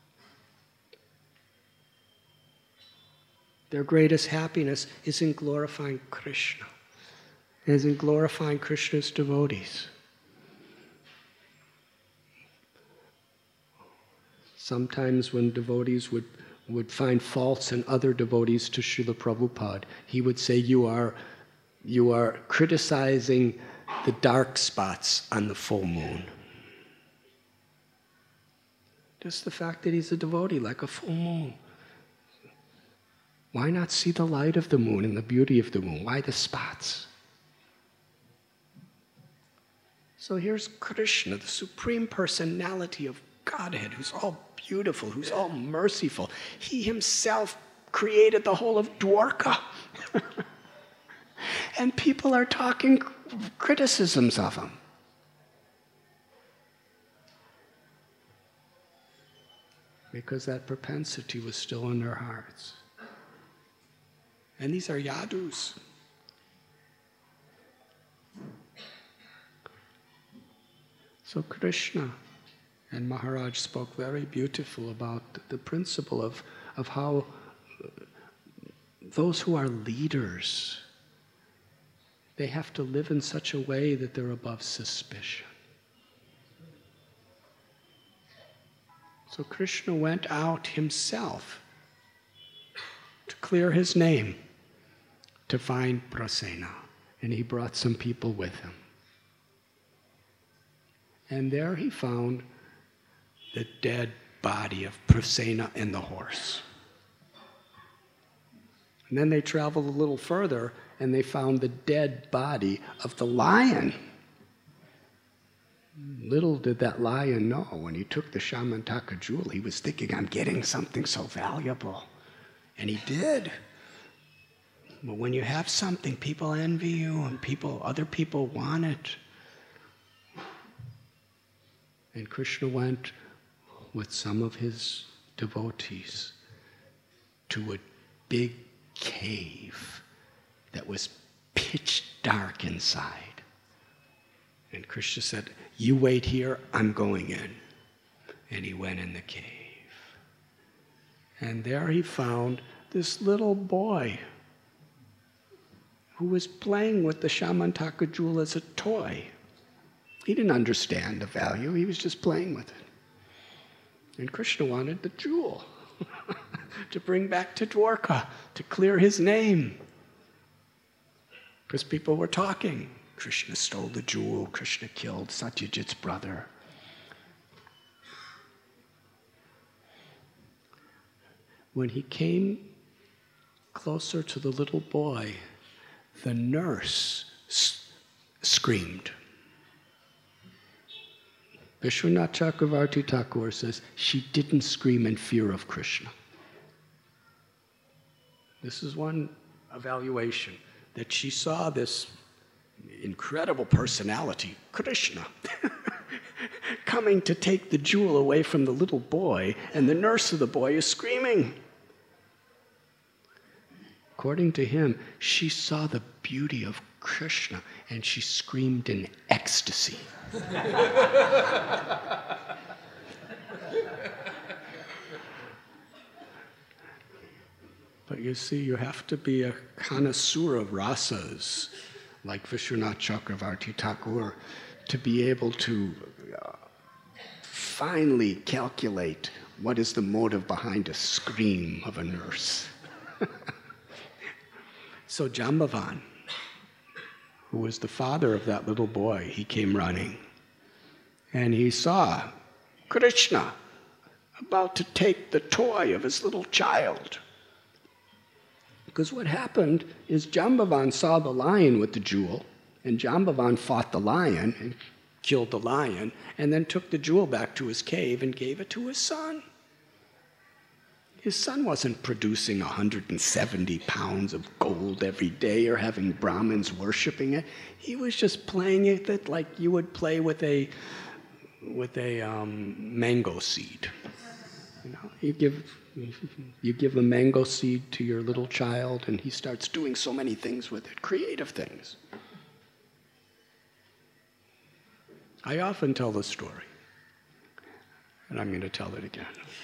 Their greatest happiness is in glorifying Krishna, is in glorifying Krishna's devotees. Sometimes when devotees would find faults in other devotees to Srila Prabhupada, he would say, you are criticizing the dark spots on the full moon. Just the fact that he's a devotee, like a full moon. Why not see the light of the moon and the beauty of the moon? Why the spots? So here's Krishna, the Supreme Personality of Godhead, who's all beautiful, who's all merciful. He himself created the whole of Dwarka. And people are talking criticisms of him. Because that propensity was still in their hearts. And these are yadus. So Krishna and Maharaj spoke very beautiful about the principle of how those who are leaders, they have to live in such a way that they're above suspicion. So Krishna went out himself to clear his name, to find Prasena, and he brought some people with him. And there he found the dead body of Prasena and the horse. And then they traveled a little further and they found the dead body of the lion. Little did that lion know, when he took the Shamantaka jewel, he was thinking, I'm getting something so valuable. And he did. But when you have something, people envy you and other people want it. And Krishna went with some of his devotees to a big cave that was pitch dark inside. And Krishna said, "You wait here, I'm going in." And he went in the cave. And there he found this little boy who was playing with the Shamantaka jewel as a toy. He didn't understand the value, he was just playing with it. And Krishna wanted the jewel to bring back to Dwarka, to clear his name. Because people were talking. Krishna stole the jewel, Krishna killed Satyajit's brother. When he came closer to the little boy, the nurse screamed. Vishwanath Chakravarti Thakur says she didn't scream in fear of Krishna. This is one evaluation, that she saw this incredible personality, Krishna, coming to take the jewel away from the little boy, and the nurse of the boy is screaming. According to him, she saw the beauty of Krishna and she screamed in ecstasy. But you see, you have to be a connoisseur of rasas, like Vishwanath Chakravarti Thakur, to be able to finally calculate what is the motive behind a scream of a nurse. So Jambavan, who was the father of that little boy, he came running. And he saw Krishna about to take the toy of his little child. Because what happened is Jambavan saw the lion with the jewel, and Jambavan fought the lion and killed the lion, and then took the jewel back to his cave and gave it to his son. His son wasn't producing 170 pounds of gold every day or having Brahmins worshiping it. He was just playing it like you would play with a mango seed. You know, you give a mango seed to your little child, and he starts doing so many things with it, creative things. I often tell this story, and I'm going to tell it again.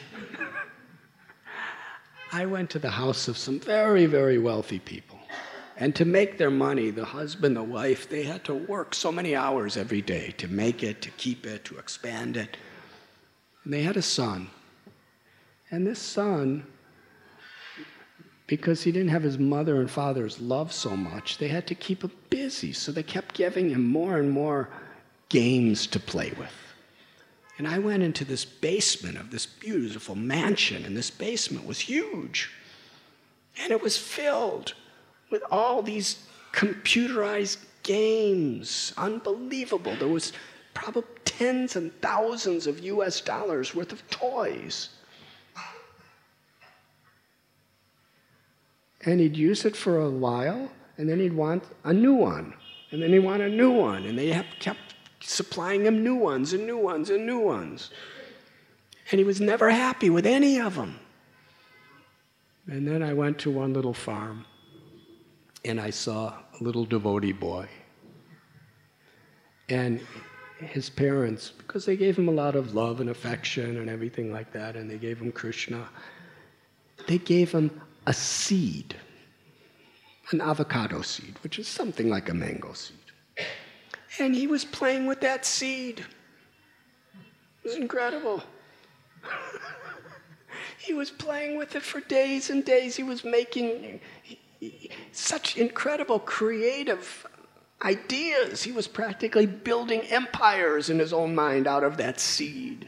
I went to the house of some very, very wealthy people. And to make their money, the husband, the wife, they had to work so many hours every day to make it, to keep it, to expand it. And they had a son. And this son, because he didn't have his mother and father's love so much, they had to keep him busy. So they kept giving him more and more games to play with. And I went into this basement of this beautiful mansion, and this basement was huge. And it was filled with all these computerized games. Unbelievable. There was probably tens and thousands of US dollars worth of toys. And he'd use it for a while, and then he'd want a new one. And then he'd want a new one. And they kept supplying him new ones and new ones and new ones. And he was never happy with any of them. And then I went to one little farm, and I saw a little devotee boy. And his parents, because they gave him a lot of love and affection and everything like that, and they gave him Krishna, they gave him a seed, an avocado seed, which is something like a mango seed. And he was playing with that seed. It was incredible. He was playing with it for days and days. He was making such incredible creative ideas. He was practically building empires in his own mind out of that seed.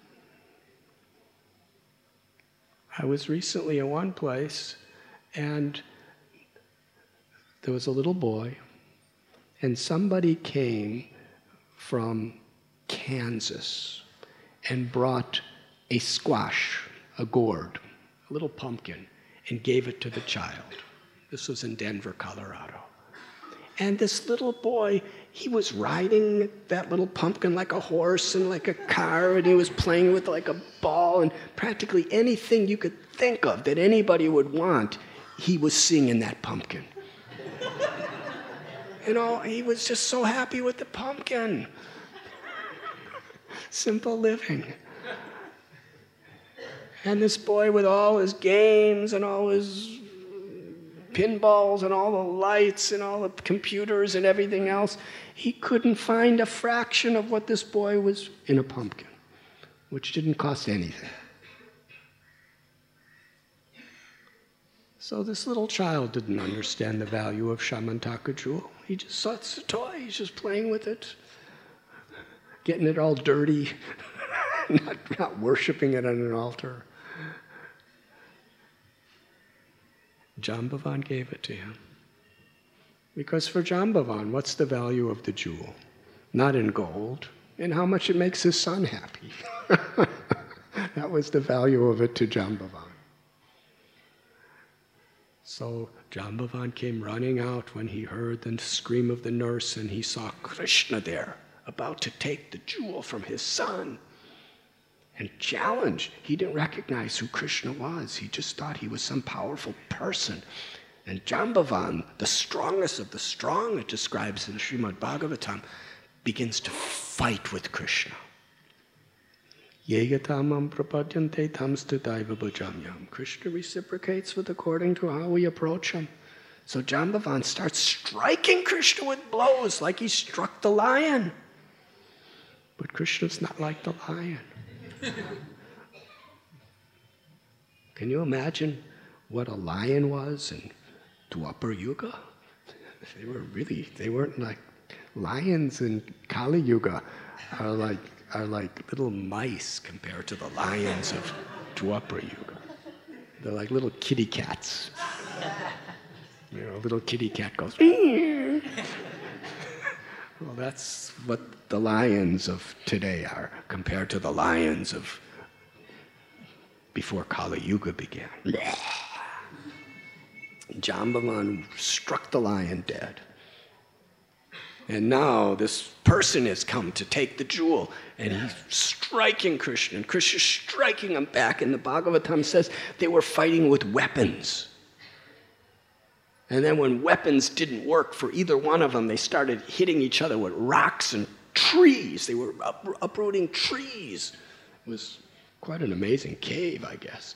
I was recently in one place, and there was a little boy, and somebody came from Kansas and brought a squash, a gourd, a little pumpkin, and gave it to the child. This was in Denver, Colorado. And this little boy, he was riding that little pumpkin like a horse and like a car, and he was playing with like a ball, and practically anything you could think of that anybody would want, he was seeing in that pumpkin. He was just so happy with the pumpkin. Simple living. And this boy with all his games and all his pinballs and all the lights and all the computers and everything else, he couldn't find a fraction of what this boy was in a pumpkin, which didn't cost anything. So this little child didn't understand the value of Shamantaka jewel. He just thought it's a toy. He's just playing with it, getting it all dirty, not worshiping it on an altar. Jambavan gave it to him. Because for Jambavan, what's the value of the jewel? Not in gold, in how much it makes his son happy. That was the value of it to Jambavan. So Jambavan came running out when he heard the scream of the nurse, and he saw Krishna there, about to take the jewel from his son. And challenged. He didn't recognize who Krishna was. He just thought he was some powerful person. And Jambavan, the strongest of the strong, it describes in Srimad Bhagavatam, begins to fight with Krishna. Yegatamam prapadyante tamstadaiva bhajamyam. Krishna reciprocates with according to how we approach him. So Jambavan starts striking Krishna with blows like he struck the lion. But Krishna's not like the lion. Can you imagine what a lion was in Dwapar Yuga? They weren't like lions in Kali Yuga are like little mice compared to the lions of Dwapar Yuga. They're like little kitty cats. A little kitty cat goes, well, that's what the lions of today are compared to the lions of before Kali Yuga began. Jambavan struck the lion dead. And now this person has come to take the jewel, and he's striking Krishna, and Krishna's striking him back. And the Bhagavatam says they were fighting with weapons. And then when weapons didn't work for either one of them, they started hitting each other with rocks and trees. They were uprooting trees. It was quite an amazing cave, I guess.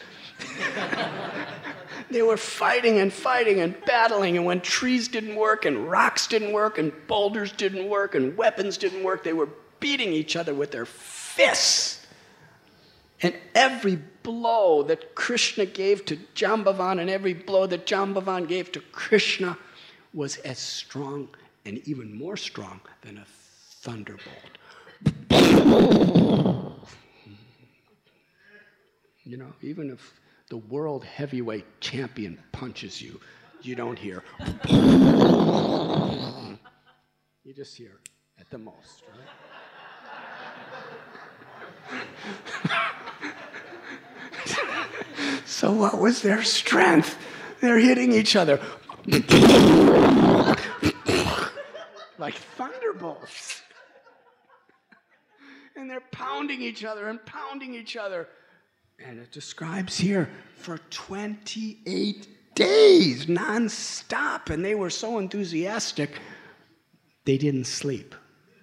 They were fighting and battling, and when trees didn't work and rocks didn't work and boulders didn't work and weapons didn't work, they were beating each other with their fists. And every blow that Krishna gave to Jambavan and every blow that Jambavan gave to Krishna was as strong and even more strong than a thunderbolt. Even if the world heavyweight champion punches you, you don't hear. You just hear at the most, right? So what was their strength? They're hitting each other like thunderbolts. And they're pounding each other. And it describes here for 28 days, non-stop. And they were so enthusiastic, they didn't sleep.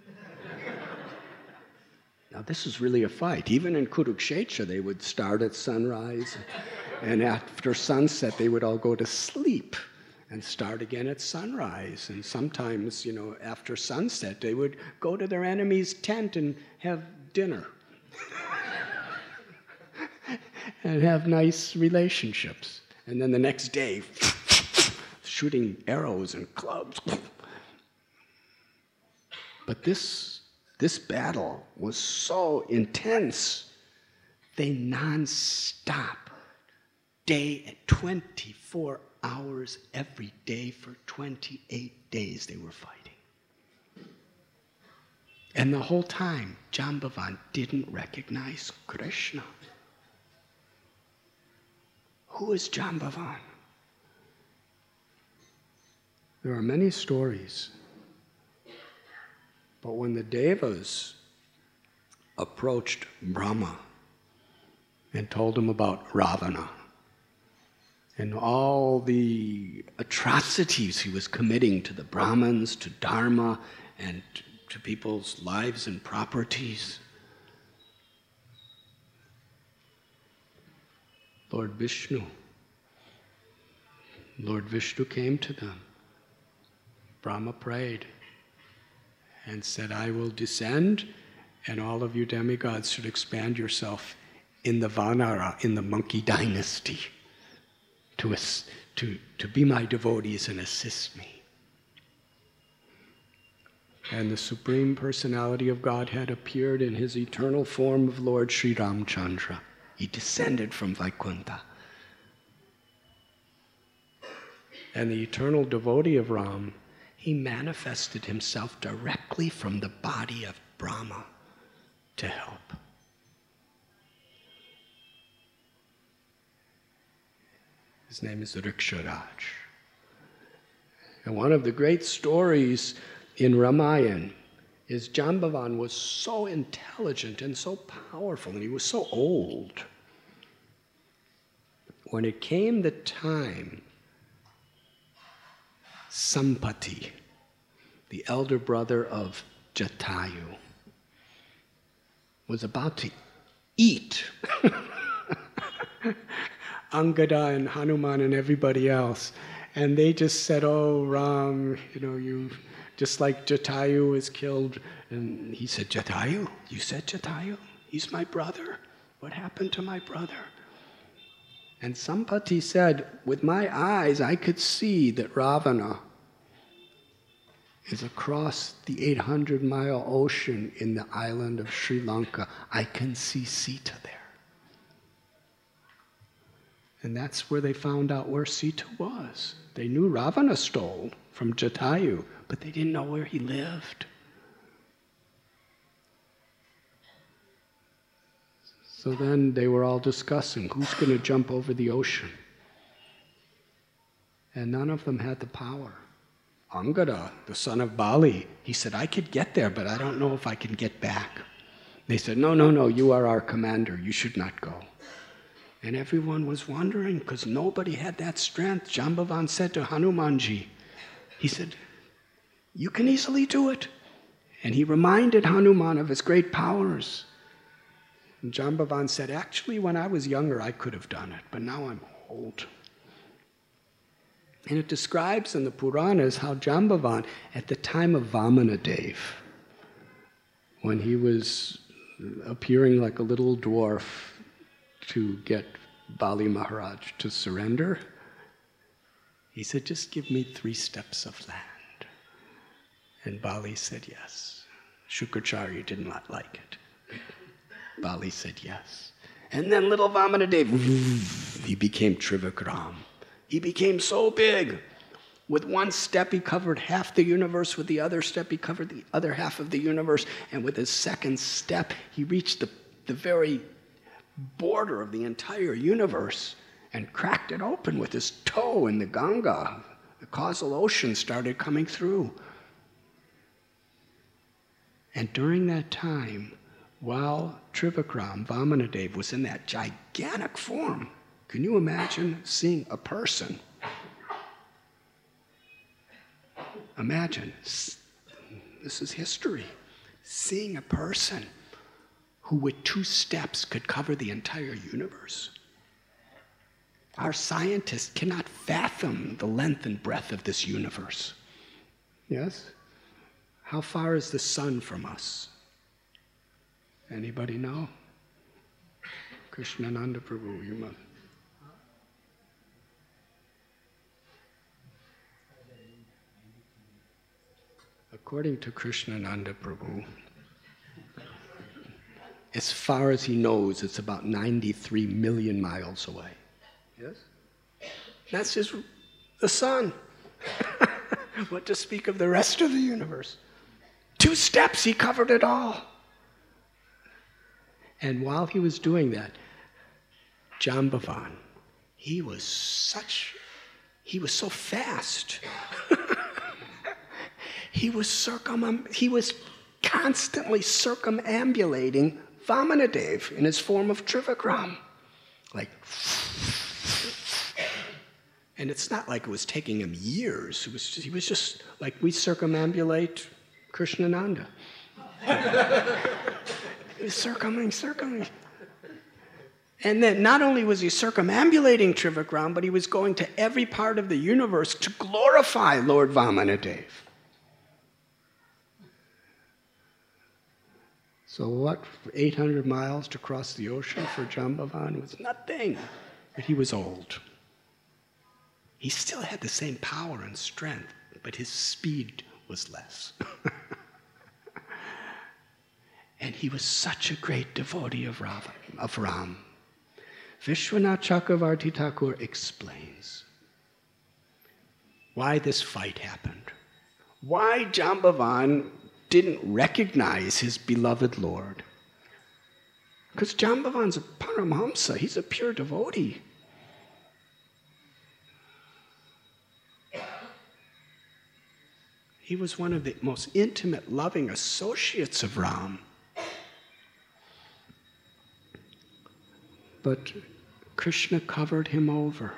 Now, this is really a fight. Even in Kurukshetra, they would start at sunrise, and after sunset, they would all go to sleep and start again at sunrise. And sometimes, after sunset, they would go to their enemy's tent and have dinner and have nice relationships. And then the next day, shooting arrows and clubs. But this battle was so intense, they non-stop, day at 24 hours every day for 28 days they were fighting. And the whole time, Jambavan didn't recognize Krishna. Who is Jambavan? There are many stories. But when the Devas approached Brahma and told him about Ravana and all the atrocities he was committing to the Brahmins, to Dharma, and to people's lives and properties, Lord Vishnu came to them. Brahma prayed and said, I will descend, and all of you demigods should expand yourself in the Vanara, in the monkey dynasty, to be my devotees and assist me. And the Supreme Personality of Godhead appeared in his eternal form of Lord Sri Ramchandra. He descended from Vaikuntha. And the eternal devotee of Ram, he manifested himself directly from the body of Brahma to help. His name is Riksharaj. And one of the great stories in Ramayana is Jambavan was so intelligent and so powerful, and he was so old. When it came the time, Sampati, the elder brother of Jatayu, was about to eat Angada and Hanuman and everybody else. And they just said, oh, Ram, you, just like Jatayu was killed. And he said, Jatayu? You said Jatayu? He's my brother. What happened to my brother? And Sampati said, with my eyes, I could see that Ravana is across the 800-mile ocean in the island of Sri Lanka. I can see Sita there. And that's where they found out where Sita was. They knew Ravana stole from Jatayu, but they didn't know where he lived. So then they were all discussing who's going to jump over the ocean. And none of them had the power. Angada, the son of Bali, he said, I could get there, but I don't know if I can get back. They said, no, you are our commander. You should not go. And everyone was wondering because nobody had that strength. Jambavan said to Hanumanji, he said, you can easily do it. And he reminded Hanuman of his great powers. And Jambavan said, actually, when I was younger, I could have done it, but now I'm old. And it describes in the Puranas how Jambavan, at the time of Vamanadev, when he was appearing like a little dwarf to get Bali Maharaj to surrender, he said, just give me 3 steps of land. And Bali said yes. Shukracharya did not like it. Bali said yes. And then little Vamanadev, he became Trivikram. He became so big. With one step, he covered half the universe. With the other step, he covered the other half of the universe. And with his second step, he reached the very border of the entire universe and cracked it open with his toe in the Ganga. The causal ocean started coming through. And during that time, while Trivikram, Vamanadev, was in that gigantic form, can you imagine seeing a person? Imagine, this is history, seeing a person who with 2 steps could cover the entire universe. Our scientists cannot fathom the length and breadth of this universe. Yes? How far is the sun from us? Anybody know? Krishnananda Prabhu, you must. According to Krishnananda Prabhu, as far as he knows, it's about 93 million miles away. Yes? That's just the sun. What to speak of the rest of the universe? 2 steps, he covered it all. And while he was doing that, Jambavan, he was so fast. he was constantly circumambulating Vamanadev in his form of Trivikram. Like, and it's not like it was taking him years. He was just like we circumambulate Krishnananda. He was circuming. And then not only was he circumambulating Trivikram, but he was going to every part of the universe to glorify Lord Vamanadev. So what, 800 miles to cross the ocean for Jambavan was nothing, but he was old. He still had the same power and strength, but his speed was less. And he was such a great devotee of Ram. Vishwanath Chakravarti Thakur explains why this fight happened. Why Jambavan didn't recognize his beloved Lord. Because Jambavan's a Paramhamsa, he's a pure devotee. He was one of the most intimate, loving associates of Ram. But Krishna covered him over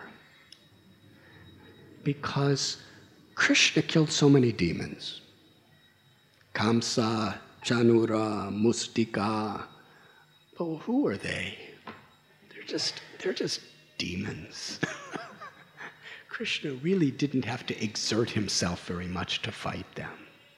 because Krishna killed so many demons. Kamsa, Chanura, Mustika. But who are they? They're just demons. Krishna really didn't have to exert himself very much to fight them.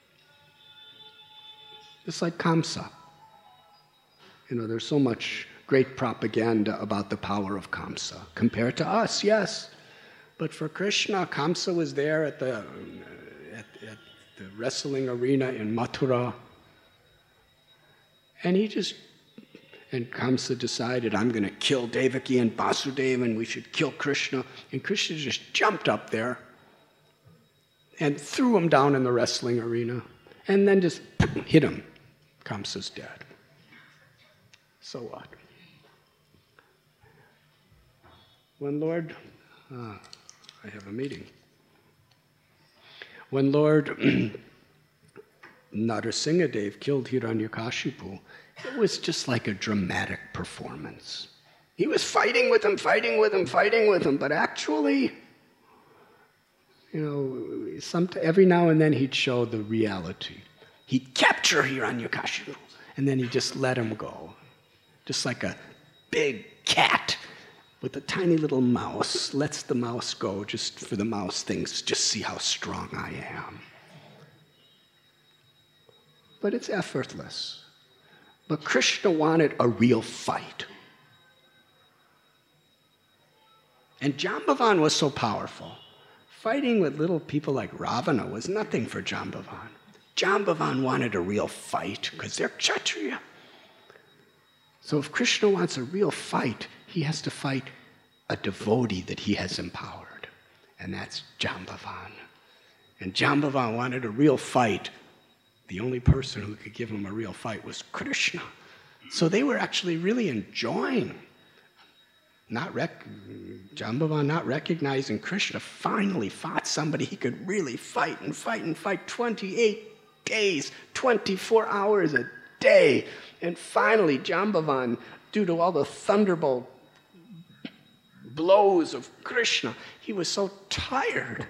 Just like Kamsa. There's so much great propaganda about the power of Kamsa. Compared to us, yes. But for Krishna, Kamsa was there at the wrestling arena in Mathura. And Kamsa decided, I'm going to kill Devaki and Vasudeva and we should kill Krishna. And Krishna just jumped up there and threw him down in the wrestling arena and then just hit him. Kamsa's dead. So what? When Lord, I have a meeting. When Lord Narasimhadev killed Hiranyakashipu, it was just like a dramatic performance. He was fighting with him, but actually, every now and then he'd show the reality. He'd capture Hiranyakashipu, and then he'd just let him go. Just like a big cat with a tiny little mouse, lets the mouse go just for the mouse thinks, just see how strong I am. But it's effortless. But Krishna wanted a real fight. And Jambavan was so powerful. Fighting with little people like Ravana was nothing for Jambavan. Jambavan wanted a real fight because they're Kshatriya. So if Krishna wants a real fight, he has to fight a devotee that he has empowered. And that's Jambavan. And Jambavan wanted a real fight. The only person who could give him a real fight was Krishna. So they were actually really enjoying. Jambavan, not recognizing Krishna, finally fought somebody he could really fight 28 days, 24 hours a day. And finally, Jambavan, due to all the thunderbolt blows of Krishna, he was so tired.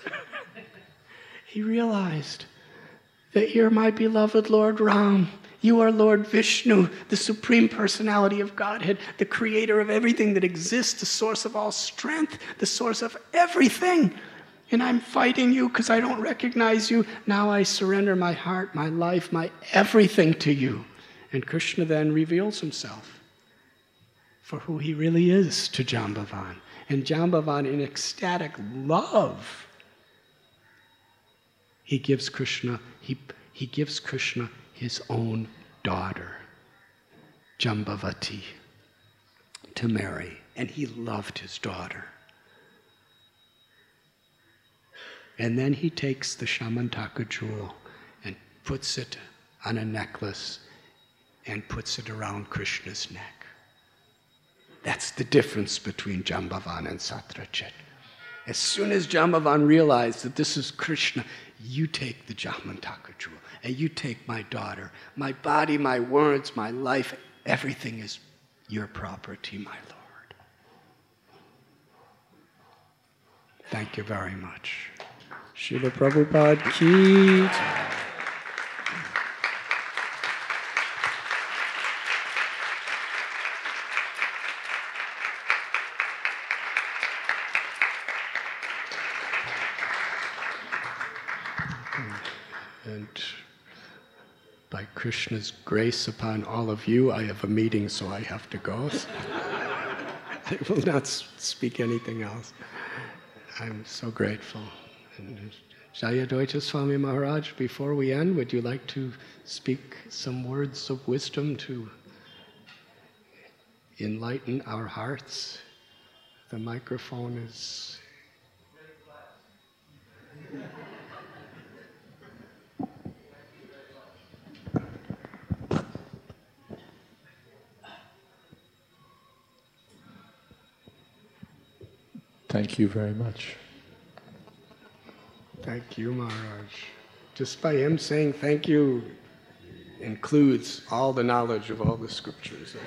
He realized that you're my beloved Lord Ram. You are Lord Vishnu, the Supreme Personality of Godhead, the creator of everything that exists, the source of all strength, the source of everything. And I'm fighting you because I don't recognize you. Now I surrender my heart, my life, my everything to you. And Krishna then reveals himself for who he really is to Jambavan. And Jambavan, in ecstatic love, he gives Krishna his own daughter, Jambavati, to marry. And he loved his daughter. And then he takes the Shamantaka jewel and puts it on a necklace and puts it around Krishna's neck. That's the difference between Jambavan and Satyajit. As soon as Jambavan realized that this is Krishna, you take the Jamantaka jewel, and you take my daughter, my body, my words, my life, everything is your property, my Lord. Thank you very much. Srila Prabhupada ki. And by Krishna's grace upon all of you, I have a meeting, so I have to go. I will not speak anything else. I'm so grateful. And Jaya Dvaita Swami Maharaj, before we end, would you like to speak some words of wisdom to enlighten our hearts? The microphone is... Thank you very much. Thank you, Maharaj. Just by him saying thank you includes all the knowledge of all the scriptures.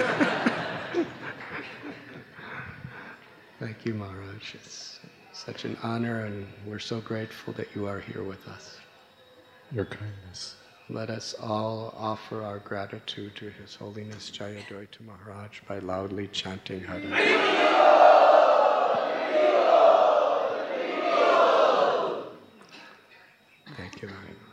Thank you, Maharaj. It's such an honor, and we're so grateful that you are here with us. Your kindness. Let us all offer our gratitude to His Holiness Jaya Dvaita Maharaj by loudly chanting Hare. Thank you very much.